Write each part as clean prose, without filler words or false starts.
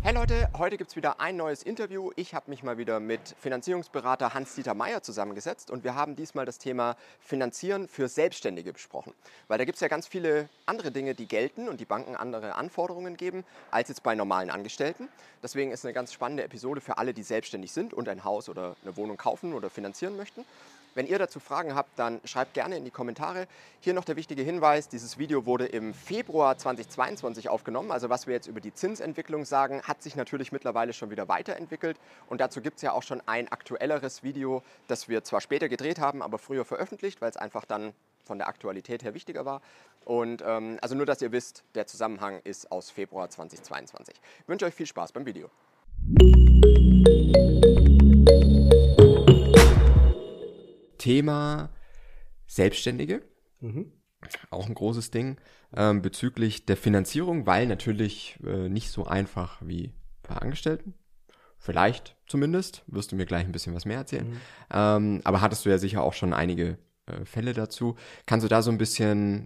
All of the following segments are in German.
Hey Leute, heute gibt es wieder ein neues Interview. Ich habe mich mal wieder mit Finanzierungsberater Hans-Dieter Meier zusammengesetzt und wir haben diesmal das Thema Finanzieren für Selbstständige besprochen. Weil da gibt es ja ganz viele andere Dinge, die gelten und die Banken andere Anforderungen geben als jetzt bei normalen Angestellten. Deswegen ist eine ganz spannende Episode für alle, die selbstständig sind und ein Haus oder eine Wohnung kaufen oder finanzieren möchten. Wenn ihr dazu Fragen habt, dann schreibt gerne in die Kommentare. Hier noch der wichtige Hinweis, dieses Video wurde im Februar 2022 aufgenommen. Also was wir jetzt über die Zinsentwicklung sagen, hat sich natürlich mittlerweile schon wieder weiterentwickelt. Und dazu gibt es ja auch schon ein aktuelleres Video, das wir zwar später gedreht haben, aber früher veröffentlicht, weil es einfach dann von der Aktualität her wichtiger war. Und also nur, dass ihr wisst, der Zusammenhang ist aus Februar 2022. Ich wünsche euch viel Spaß beim Video. Thema Selbstständige, auch ein großes Ding bezüglich der Finanzierung, weil natürlich nicht so einfach wie bei Angestellten, vielleicht zumindest, wirst du mir gleich ein bisschen was mehr erzählen, aber hattest du ja sicher auch schon einige Fälle dazu. Kannst du da so ein bisschen,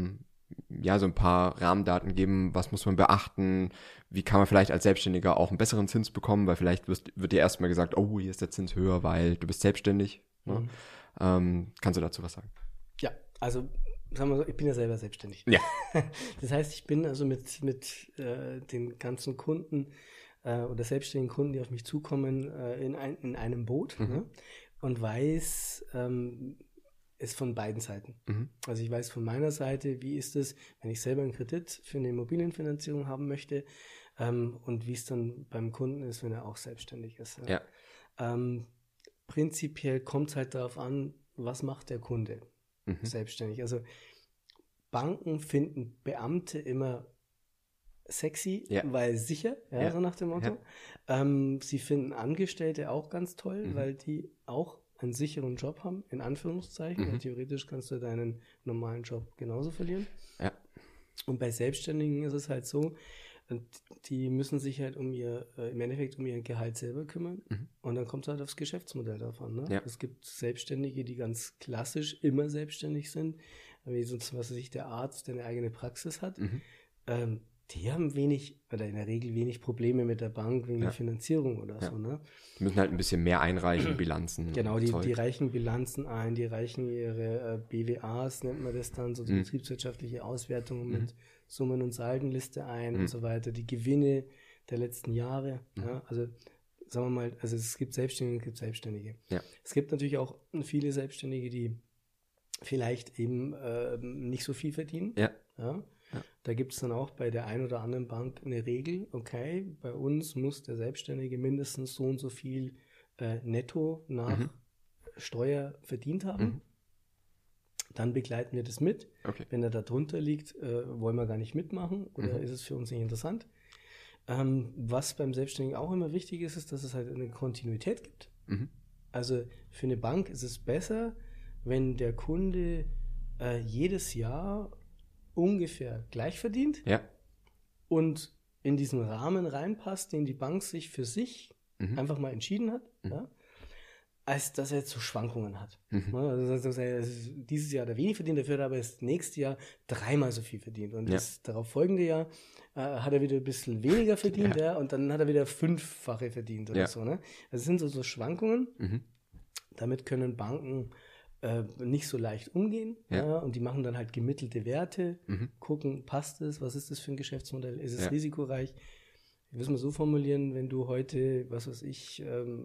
so ein paar Rahmendaten geben, was muss man beachten, wie kann man vielleicht als Selbstständiger auch einen besseren Zins bekommen, weil vielleicht wird dir erstmal gesagt, oh, hier ist der Zins höher, weil du bist selbstständig, ne? Kannst du dazu was sagen? Ja, also sagen wir so, ich bin ja selber selbstständig. Ja. Das heißt, ich bin also mit den ganzen Kunden oder selbstständigen Kunden, die auf mich zukommen, in einem Boot, ne? Und weiß es von beiden Seiten. Also ich weiß von meiner Seite, wie ist es, wenn ich selber einen Kredit für eine Immobilienfinanzierung haben möchte und wie es dann beim Kunden ist, wenn er auch selbstständig ist. Ja. Prinzipiell kommt es halt darauf an, was macht der Kunde selbstständig. Also Banken finden Beamte immer sexy, weil sicher, so nach dem Motto. Ja. Sie finden Angestellte auch ganz toll, weil die auch einen sicheren Job haben, in Anführungszeichen. Weil theoretisch kannst du deinen normalen Job genauso verlieren. Ja. Und bei Selbstständigen ist es halt so, die müssen sich halt im Endeffekt um ihr Gehalt selber kümmern. Und dann kommt es halt aufs Geschäftsmodell davon an. Ne? Ja. Es gibt Selbstständige, die ganz klassisch immer selbstständig sind, wie sonst, was weiß ich, der Arzt, der eine eigene Praxis hat. Die haben wenig, oder in der Regel wenig Probleme mit der Bank wegen der Finanzierung oder so. Ne? Die müssen halt ein bisschen mehr einreichen, Bilanzen. Genau, die reichen Bilanzen ein, die reichen ihre BWAs, nennt man das dann, so die betriebswirtschaftliche Auswertungen mit Summen- und Saldenliste ein und so weiter, die Gewinne der letzten Jahre. Ja? Also sagen wir mal, also es gibt Selbstständige und es gibt Selbstständige. Ja. Es gibt natürlich auch viele Selbstständige, die vielleicht eben nicht so viel verdienen. Ja. Ja? Ja. Da gibt es dann auch bei der einen oder anderen Bank eine Regel, okay, bei uns muss der Selbstständige mindestens so und so viel netto nach Steuer verdient haben. Dann begleiten wir das mit. Okay. Wenn er da drunter liegt, wollen wir gar nicht mitmachen oder ist es für uns nicht interessant. Was beim Selbstständigen auch immer wichtig ist, ist, dass es halt eine Kontinuität gibt. Also für eine Bank ist es besser, wenn der Kunde jedes Jahr ungefähr gleich verdient und in diesen Rahmen reinpasst, den die Bank sich für sich einfach mal entschieden hat, als dass er jetzt so Schwankungen hat. Also dieses Jahr hat er wenig verdient, dafür hat er aber das nächste Jahr 3-mal so viel verdient und das darauf folgende Jahr hat er wieder ein bisschen weniger verdient und dann hat er wieder 5-fache verdient oder so. Ne? Also es sind so Schwankungen, damit können Banken nicht so leicht umgehen und die machen dann halt gemittelte Werte, gucken, passt es, was ist das für ein Geschäftsmodell, ist es risikoreich? Ich will es mal so formulieren, wenn du heute, was weiß ich,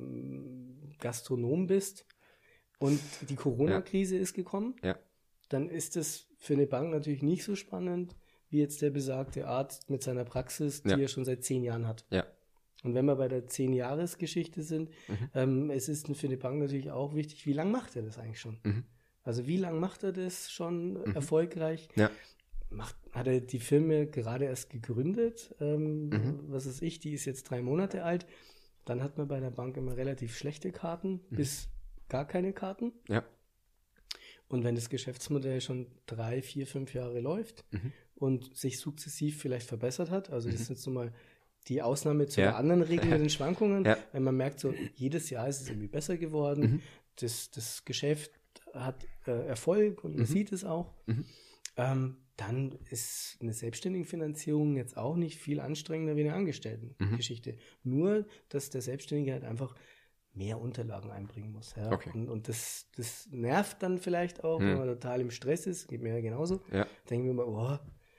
Gastronom bist und die Corona-Krise ist gekommen, dann ist es für eine Bank natürlich nicht so spannend, wie jetzt der besagte Arzt mit seiner Praxis, die er schon seit 10 Jahren hat. Ja. Und wenn wir bei der 10-Jahres-Geschichte sind, es ist für eine Bank natürlich auch wichtig, wie lange macht er das eigentlich schon? Also wie lange macht er das schon erfolgreich? Ja. Hat er die Firma gerade erst gegründet? Was weiß ich, die ist jetzt 3 Monate alt. Dann hat man bei der Bank immer relativ schlechte Karten, bis gar keine Karten. Ja. Und wenn das Geschäftsmodell schon 3, 4, 5 Jahre läuft und sich sukzessiv vielleicht verbessert hat, also das ist jetzt nochmal die Ausnahme zu der anderen Regel mit den Schwankungen, weil man merkt so, jedes Jahr ist es irgendwie besser geworden, das Geschäft hat Erfolg und man sieht es auch, dann ist eine Selbstständigenfinanzierung jetzt auch nicht viel anstrengender wie eine Angestelltengeschichte. Nur, dass der Selbstständige halt einfach mehr Unterlagen einbringen muss. Ja? Okay. Und das nervt dann vielleicht auch, wenn man total im Stress ist, geht mir ja genauso. Ja. Denken wir mal,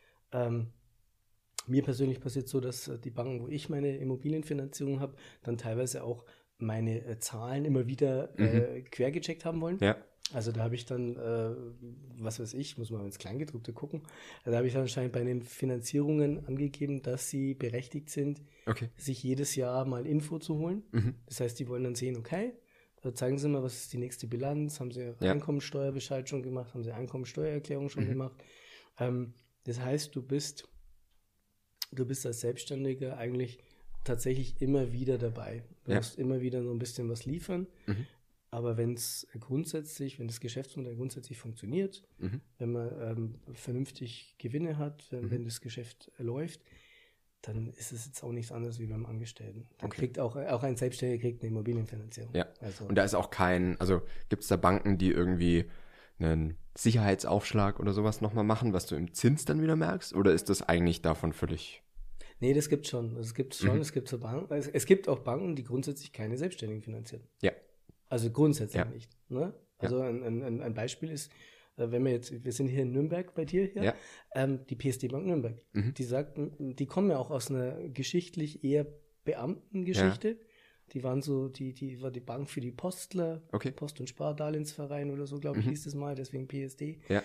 mir persönlich passiert so, dass die Banken, wo ich meine Immobilienfinanzierung habe, dann teilweise auch meine Zahlen immer wieder quergecheckt haben wollen. Ja. Also da habe ich dann, was weiß ich, muss man ins Kleingedruckte gucken, da habe ich dann anscheinend bei den Finanzierungen angegeben, dass sie berechtigt sind, sich jedes Jahr mal Info zu holen. Das heißt, die wollen dann sehen, okay, zeigen Sie mal, was ist die nächste Bilanz, haben Sie Einkommensteuerbescheid schon gemacht, haben Sie Einkommensteuererklärung schon gemacht. Das heißt, du bist als Selbstständiger eigentlich tatsächlich immer wieder dabei. Du musst immer wieder so ein bisschen was liefern. Aber wenn das Geschäftsmodell grundsätzlich funktioniert, wenn man vernünftig Gewinne hat, wenn das Geschäft läuft, dann ist es jetzt auch nichts anderes wie beim Angestellten. Dann kriegt auch ein Selbstständiger kriegt eine Immobilienfinanzierung. Ja. Also, und da ist auch gibt es da Banken, die irgendwie einen Sicherheitsaufschlag oder sowas nochmal machen, was du im Zins dann wieder merkst? Oder ist das eigentlich davon völlig... Nee, das gibt es schon. Es gibt so Banken. Es gibt auch Banken, die grundsätzlich keine Selbstständigen finanzieren. Ja. Also grundsätzlich nicht. Ne? Also ein Beispiel ist, wir sind hier in Nürnberg bei dir hier, die PSD Bank Nürnberg. Die kommen ja auch aus einer geschichtlich eher Beamtengeschichte. Ja. Die waren die war die Bank für die Postler, Post- und Spardarlehensverein oder so, glaube ich, hieß es mal, deswegen PSD. Ja.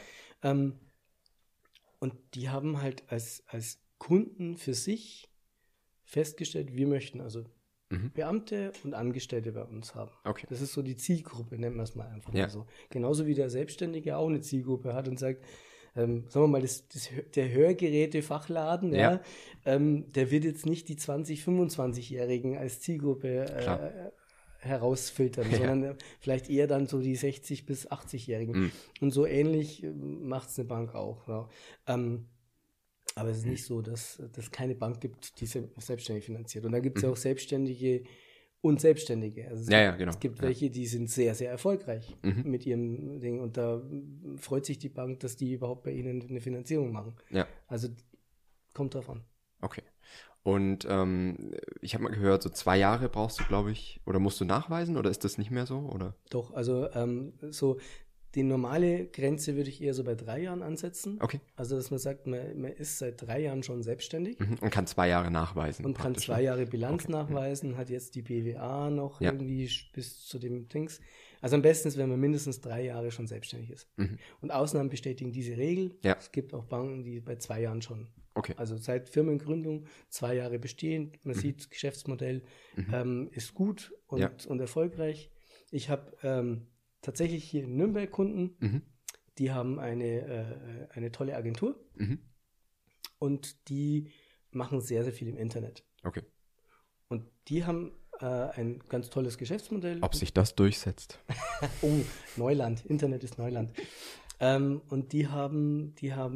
Und die haben halt als Kunden für sich festgestellt, wir möchten also Beamte und Angestellte bei uns haben. Okay. Das ist so die Zielgruppe, nennen wir es mal einfach mal so. Genauso wie der Selbstständige auch eine Zielgruppe hat und sagt, sagen wir mal, der Hörgeräte-Fachladen, der wird jetzt nicht die 20-, 25-Jährigen als Zielgruppe herausfiltern, sondern vielleicht eher dann so die 60- bis 80-Jährigen. Und so ähnlich macht es eine Bank auch. Ja. Aber es ist nicht so, dass es keine Bank gibt, die selbstständig finanziert. Und da gibt es ja auch Selbstständige und Selbstständige. Also es gibt welche, die sind sehr, sehr erfolgreich mit ihrem Ding. Und da freut sich die Bank, dass die überhaupt bei ihnen eine Finanzierung machen. Ja. Also kommt drauf an. Okay. Und ich habe mal gehört, so 2 Jahre brauchst du, glaube ich, oder musst du nachweisen, oder ist das nicht mehr so? Oder? Doch, also die normale Grenze würde ich eher so bei 3 Jahren ansetzen. Okay. Also, dass man sagt, man ist seit 3 Jahren schon selbstständig. Und kann 2 Jahre nachweisen. Und kann 2 Jahre Bilanz nachweisen, hat jetzt die BWA noch irgendwie bis zu dem Dings. Also am besten ist, wenn man mindestens 3 Jahre schon selbstständig ist. Und Ausnahmen bestätigen diese Regel. Ja. Es gibt auch Banken, die bei 2 Jahren schon. Okay. Also seit Firmengründung 2 Jahre bestehen. Man sieht, das Geschäftsmodell ist gut und erfolgreich. Ich habe tatsächlich hier in Nürnberg Kunden, die haben eine tolle Agentur und die machen sehr, sehr viel im Internet. Okay. Und die haben ein ganz tolles Geschäftsmodell. Ob sich das durchsetzt? Oh, Neuland. Internet ist Neuland. Und die haben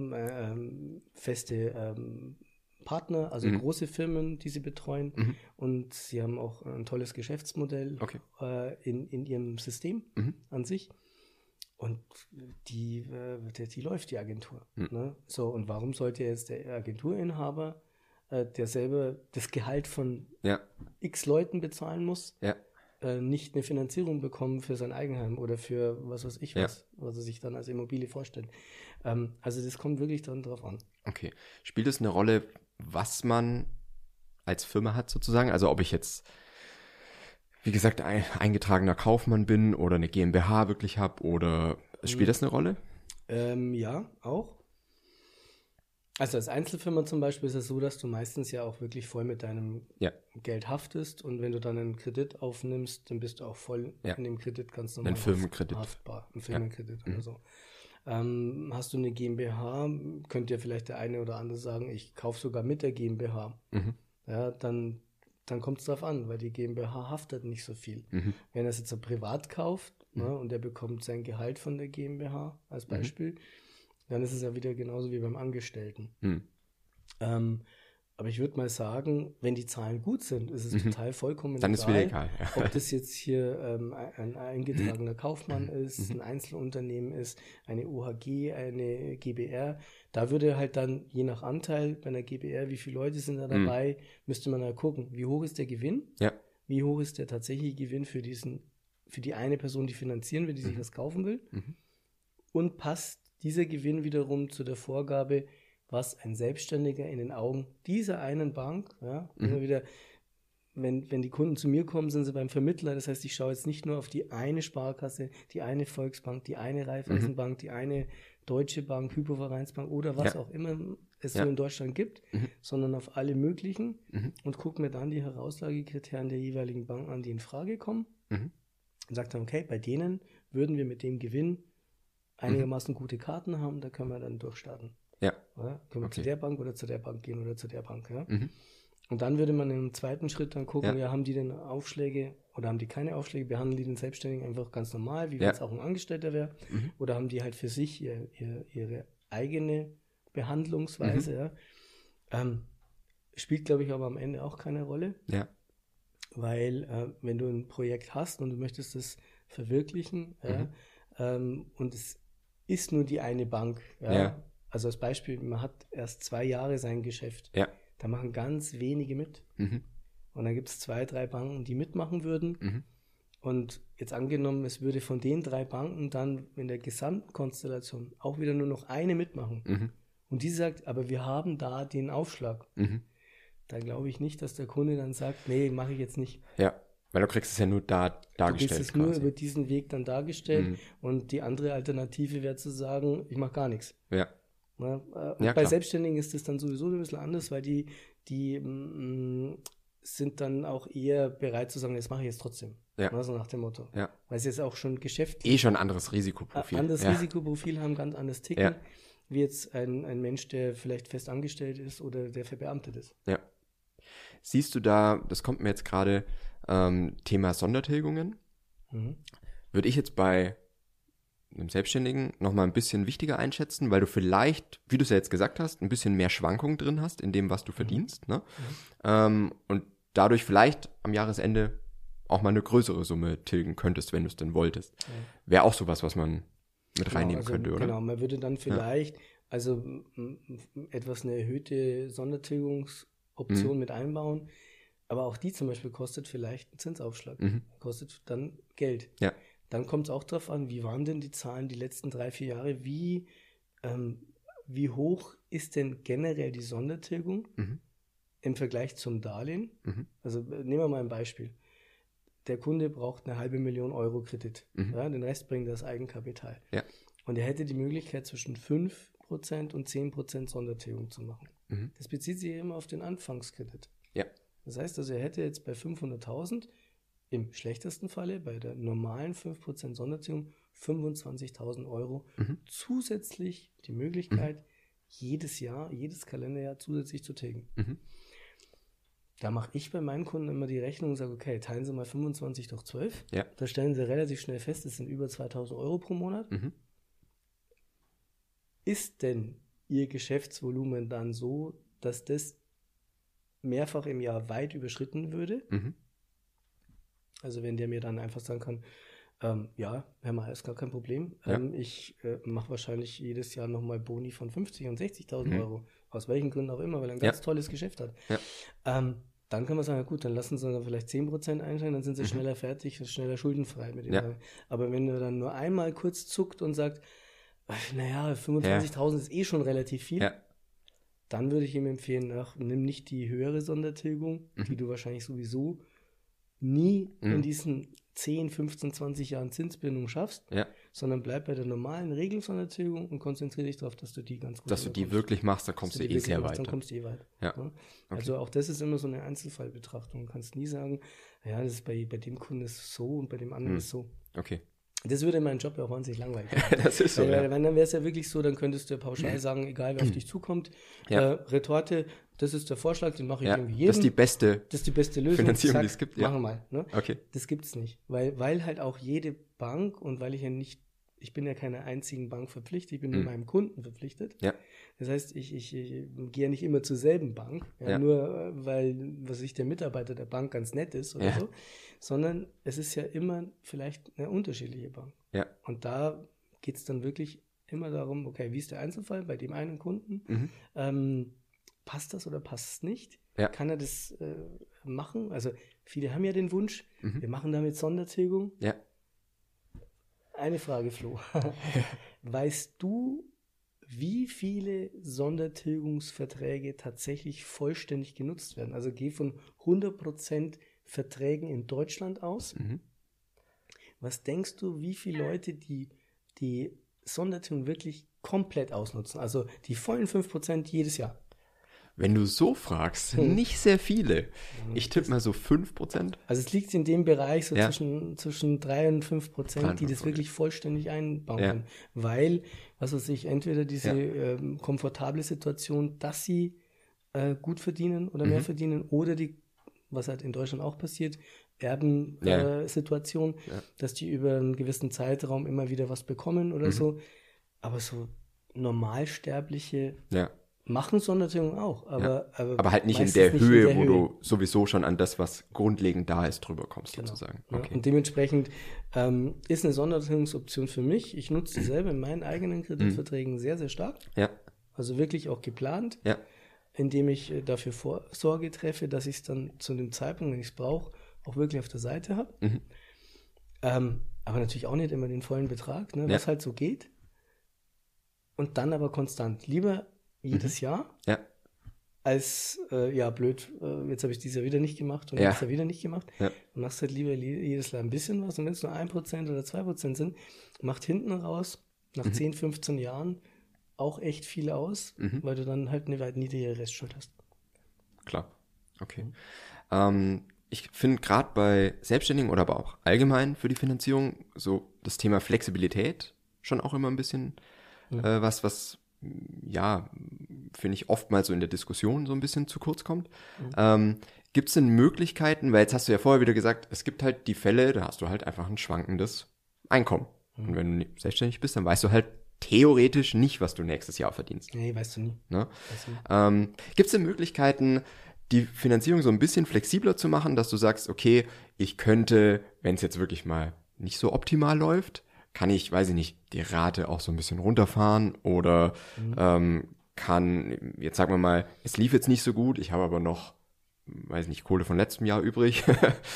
feste Partner, also große Firmen, die sie betreuen. Und sie haben auch ein tolles Geschäftsmodell in ihrem System an sich. Und die läuft, die Agentur. Ne? So, und warum sollte jetzt der Agenturinhaber, der selber das Gehalt von x Leuten bezahlen muss, nicht eine Finanzierung bekommen für sein Eigenheim oder für was weiß ich was er sich dann als Immobilie vorstellt. Also das kommt wirklich dann drauf an. Okay. Spielt es eine Rolle, was man als Firma hat sozusagen? Also ob ich jetzt, wie gesagt, ein eingetragener Kaufmann bin oder eine GmbH wirklich habe, oder spielt das eine Rolle? Ja, auch. Also als Einzelfirma zum Beispiel ist es so, dass du meistens ja auch wirklich voll mit deinem Geld haftest, und wenn du dann einen Kredit aufnimmst, dann bist du auch voll in dem Kredit ganz normal haftbar. Ein Firmenkredit oder so. Hast du eine GmbH, könnte ja vielleicht der eine oder andere sagen, ich kaufe sogar mit der GmbH. Ja, dann kommt es darauf an, weil die GmbH haftet nicht so viel. Wenn er es jetzt privat kauft, und er bekommt sein Gehalt von der GmbH als Beispiel, dann ist es ja wieder genauso wie beim Angestellten. Aber Aber ich würde mal sagen, wenn die Zahlen gut sind, ist es total vollkommen Dann ist wieder egal. Ja. Ob das jetzt hier ein eingetragener Kaufmann ist, ein Einzelunternehmen ist, eine OHG, eine GbR. Da würde halt dann, je nach Anteil bei einer GbR, wie viele Leute sind da dabei, müsste man halt gucken, wie hoch ist der Gewinn? Ja. Wie hoch ist der tatsächliche Gewinn für die eine Person, die finanzieren will, die sich was kaufen will? Und passt dieser Gewinn wiederum zu der Vorgabe, was ein Selbstständiger in den Augen dieser einen Bank, immer wieder, wenn die Kunden zu mir kommen, sind sie beim Vermittler. Das heißt, ich schaue jetzt nicht nur auf die eine Sparkasse, die eine Volksbank, die eine Raiffeisenbank, die eine Deutsche Bank, Hypovereinsbank oder was auch immer es so in Deutschland gibt, sondern auf alle möglichen und gucke mir dann die Herauslagekriterien der jeweiligen Banken an, die in Frage kommen und sage dann, okay, bei denen würden wir mit dem Gewinn einigermaßen gute Karten haben, da können wir dann durchstarten. Ja. Ja, können wir zu der Bank oder zu der Bank gehen oder zu der Bank. Ja? Und dann würde man im zweiten Schritt dann gucken, haben die denn Aufschläge oder haben die keine Aufschläge, behandeln die den Selbstständigen einfach ganz normal, wie wenn es auch ein Angestellter wäre, oder haben die halt für sich ihre eigene Behandlungsweise. Spielt, glaube ich, aber am Ende auch keine Rolle. Ja. Weil wenn du ein Projekt hast und du möchtest es verwirklichen und es ist nur die eine Bank, also als Beispiel, man hat erst 2 Jahre sein Geschäft. Ja. Da machen ganz wenige mit. Und dann gibt es 2, 3 Banken, die mitmachen würden. Und jetzt angenommen, es würde von den 3 Banken dann in der gesamten Konstellation auch wieder nur noch eine mitmachen. Und die sagt, aber wir haben da den Aufschlag. Da glaube ich nicht, dass der Kunde dann sagt, nee, mache ich jetzt nicht. Ja, weil du kriegst es ja nur dargestellt. Du kriegst es nur über diesen Weg dann dargestellt. Und die andere Alternative wäre zu sagen, ich mache gar nichts. Ja. Bei Selbstständigen ist das dann sowieso ein bisschen anders, weil die sind dann auch eher bereit zu sagen, das mache ich jetzt trotzdem. So nach dem Motto. Ja. Weil sie jetzt auch schon geschäftlich... schon ein anderes Risikoprofil. Risikoprofil haben, ganz anders ticken, wie jetzt ein Mensch, der vielleicht fest angestellt ist oder der verbeamtet ist. Ja. Siehst du da, das kommt mir jetzt gerade, Thema Sondertilgungen, würde ich jetzt bei einem Selbstständigen nochmal ein bisschen wichtiger einschätzen, weil du vielleicht, wie du es ja jetzt gesagt hast, ein bisschen mehr Schwankungen drin hast in dem, was du verdienst. Ne? Und dadurch vielleicht am Jahresende auch mal eine größere Summe tilgen könntest, wenn du es denn wolltest. Wäre auch sowas, was man mit reinnehmen könnte, oder? Genau, man würde dann vielleicht etwas eine erhöhte Sondertilgungsoption mit einbauen, aber auch die zum Beispiel kostet vielleicht einen Zinsaufschlag, kostet dann Geld. Ja. Dann kommt es auch darauf an, wie waren denn die Zahlen die letzten 3, 4 Jahre, wie hoch ist denn generell die Sondertilgung im Vergleich zum Darlehen? Also nehmen wir mal ein Beispiel. Der Kunde braucht 500.000 Euro Kredit, den Rest bringt das Eigenkapital. Ja. Und er hätte die Möglichkeit zwischen 5% und 10% Sondertilgung zu machen. Das bezieht sich immer auf den Anfangskredit. Ja. Das heißt also, er hätte jetzt bei 500.000 im schlechtesten Falle bei der normalen 5% Sondertilgung 25.000 Euro zusätzlich die Möglichkeit, jedes Kalenderjahr zusätzlich zu tilgen. Da mache ich bei meinen Kunden immer die Rechnung und sage, okay, teilen Sie mal 25 durch 12. Ja. Da stellen Sie relativ schnell fest, das sind über 2.000 Euro pro Monat. Ist denn Ihr Geschäftsvolumen dann so, dass das mehrfach im Jahr weit überschritten würde? Also wenn der mir dann einfach sagen kann, Herr Mayer, ist gar kein Problem. Ich mache wahrscheinlich jedes Jahr nochmal Boni von 50.000 und 60.000 Euro. Aus welchen Gründen auch immer, weil er ein ganz tolles Geschäft hat. Dann kann man sagen, gut, dann lassen Sie dann vielleicht 10% einsteigen, dann sind Sie schneller fertig, schneller schuldenfrei mit dem. Aber wenn er dann nur einmal kurz zuckt und sagt, 25.000 ist eh schon relativ viel, dann würde ich ihm empfehlen, nimm nicht die höhere Sondertilgung, die du wahrscheinlich sowieso nie in diesen 10, 15, 20 Jahren Zinsbindung schaffst, sondern bleib bei der normalen Regelsondertilgung und konzentriere dich darauf, dass du die ganz gut dass du die wirklich machst, dann kommst du eh sehr weit. Dann kommst du eh weit. Ja. Okay. Also auch das ist immer so eine Einzelfallbetrachtung. Du kannst nie sagen, das ist bei dem Kunden ist so und bei dem anderen ist so. Okay. Das würde meinen Job ja auch wahnsinnig langweilig. Das ist so, Weil dann wäre es ja wirklich so, dann könntest du ja pauschal sagen, egal wer auf dich zukommt, Retorte, das ist der Vorschlag, den mache ich irgendwie jedem. Das ist die beste Lösung. Finanzierung, die es gibt. Machen wir mal. Ne? Okay. Das gibt es nicht. Weil halt auch jede Bank und weil ich ich bin ja keiner einzigen Bank verpflichtet, ich bin nur meinem Kunden verpflichtet. Ja. Das heißt, ich gehe ja nicht immer zur selben Bank, nur weil, der Mitarbeiter der Bank ganz nett ist oder so, sondern es ist ja immer vielleicht eine unterschiedliche Bank. Ja. Und da geht es dann wirklich immer darum, okay, wie ist der Einzelfall bei dem einen Kunden? Passt das oder passt es nicht? Ja. Kann er das machen? Also viele haben ja den Wunsch, wir machen damit Sondertilgung. Ja. Eine Frage, Flo. Weißt du, wie viele Sondertilgungsverträge tatsächlich vollständig genutzt werden? Also geh von 100% Verträgen in Deutschland aus. Was denkst du, wie viele Leute die Sondertilgung wirklich komplett ausnutzen? Also die vollen 5% jedes Jahr. Wenn du so fragst, nicht sehr viele. Ich tippe mal so 5%. Also es liegt in dem Bereich so zwischen 3 und 5%, die das wirklich vollständig einbauen können. Weil, was weiß ich, entweder diese komfortable Situation, dass sie gut verdienen oder mehr verdienen, oder die, was halt in Deutschland auch passiert, Erbensituation, dass die über einen gewissen Zeitraum immer wieder was bekommen oder so. Aber so Normalsterbliche machen Sondertilgung auch, aber halt nicht in der Höhe, wo du sowieso schon an das, was grundlegend da ist, drüber kommst, sozusagen. Okay. Ja, und dementsprechend ist eine Sondertilgungsoption für mich. Ich nutze die selber in meinen eigenen Kreditverträgen sehr, sehr stark. Ja. Also wirklich auch geplant, indem ich dafür Vorsorge treffe, dass ich es dann zu dem Zeitpunkt, wenn ich es brauche, auch wirklich auf der Seite habe. Aber natürlich auch nicht immer den vollen Betrag, was halt so geht. Und dann aber konstant. Lieber jedes Jahr, als, blöd, jetzt habe ich dieses Jahr wieder nicht gemacht und nächstes Jahr wieder nicht gemacht. Ja. Du machst halt lieber jedes Jahr ein bisschen was und wenn es nur 1% oder 2% sind, macht hinten raus, nach 10, 15 Jahren, auch echt viel aus, weil du dann halt eine weit niedrigere Restschuld hast. Klar, okay. Ich finde gerade bei Selbstständigen oder aber auch allgemein für die Finanzierung so das Thema Flexibilität schon auch immer ein bisschen was finde ich oftmals so in der Diskussion so ein bisschen zu kurz kommt. Gibt es denn Möglichkeiten, weil jetzt hast du ja vorher wieder gesagt, es gibt halt die Fälle, da hast du halt einfach ein schwankendes Einkommen. Und wenn du selbstständig bist, dann weißt du halt theoretisch nicht, was du nächstes Jahr verdienst. Nee, weißt du nie. Ne? Gibt es denn Möglichkeiten, die Finanzierung so ein bisschen flexibler zu machen, dass du sagst, okay, ich könnte, wenn es jetzt wirklich mal nicht so optimal läuft, kann ich, weiß ich nicht, die Rate auch so ein bisschen runterfahren oder kann, jetzt sagen wir mal, es lief jetzt nicht so gut, ich habe aber noch, weiß nicht, Kohle von letztem Jahr übrig.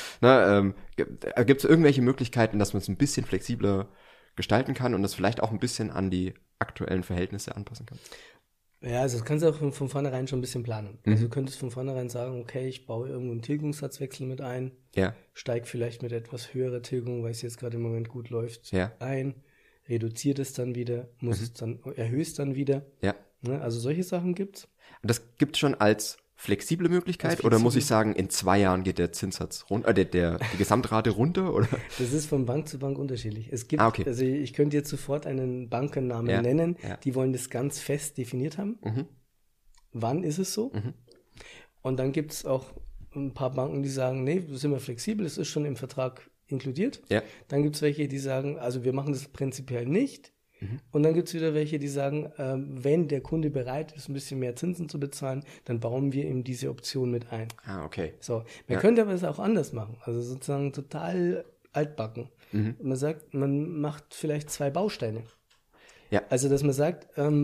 Gibt es irgendwelche Möglichkeiten, dass man es ein bisschen flexibler gestalten kann und das vielleicht auch ein bisschen an die aktuellen Verhältnisse anpassen kann? Ja, also das kannst du auch von vornherein schon ein bisschen planen. Also du könntest von vornherein sagen, okay, ich baue irgendwo einen Tilgungssatzwechsel mit ein, steige vielleicht mit etwas höherer Tilgung, weil es jetzt gerade im Moment gut läuft, ein, reduziert es dann wieder, erhöhst dann wieder. Ja. Ne, also solche Sachen gibt's. Und das gibt's schon als flexible Möglichkeit oder muss ich sagen, in 2 Jahren geht der Zinssatz runter, die Gesamtrate runter? Oder? Das ist von Bank zu Bank unterschiedlich. Es gibt, also ich könnte jetzt sofort einen Bankennamen nennen, die wollen das ganz fest definiert haben. Wann ist es so? Und dann gibt es auch ein paar Banken, die sagen, nee, wir sind wir flexibel, das ist schon im Vertrag inkludiert. Ja. Dann gibt es welche, die sagen, also wir machen das prinzipiell nicht. Und dann gibt es wieder welche, die sagen, wenn der Kunde bereit ist, ein bisschen mehr Zinsen zu bezahlen, dann bauen wir ihm diese Option mit ein. Okay. So, man könnte aber es auch anders machen, also sozusagen total altbacken. Man sagt, man macht vielleicht 2 Bausteine. Ja. Also, dass man sagt,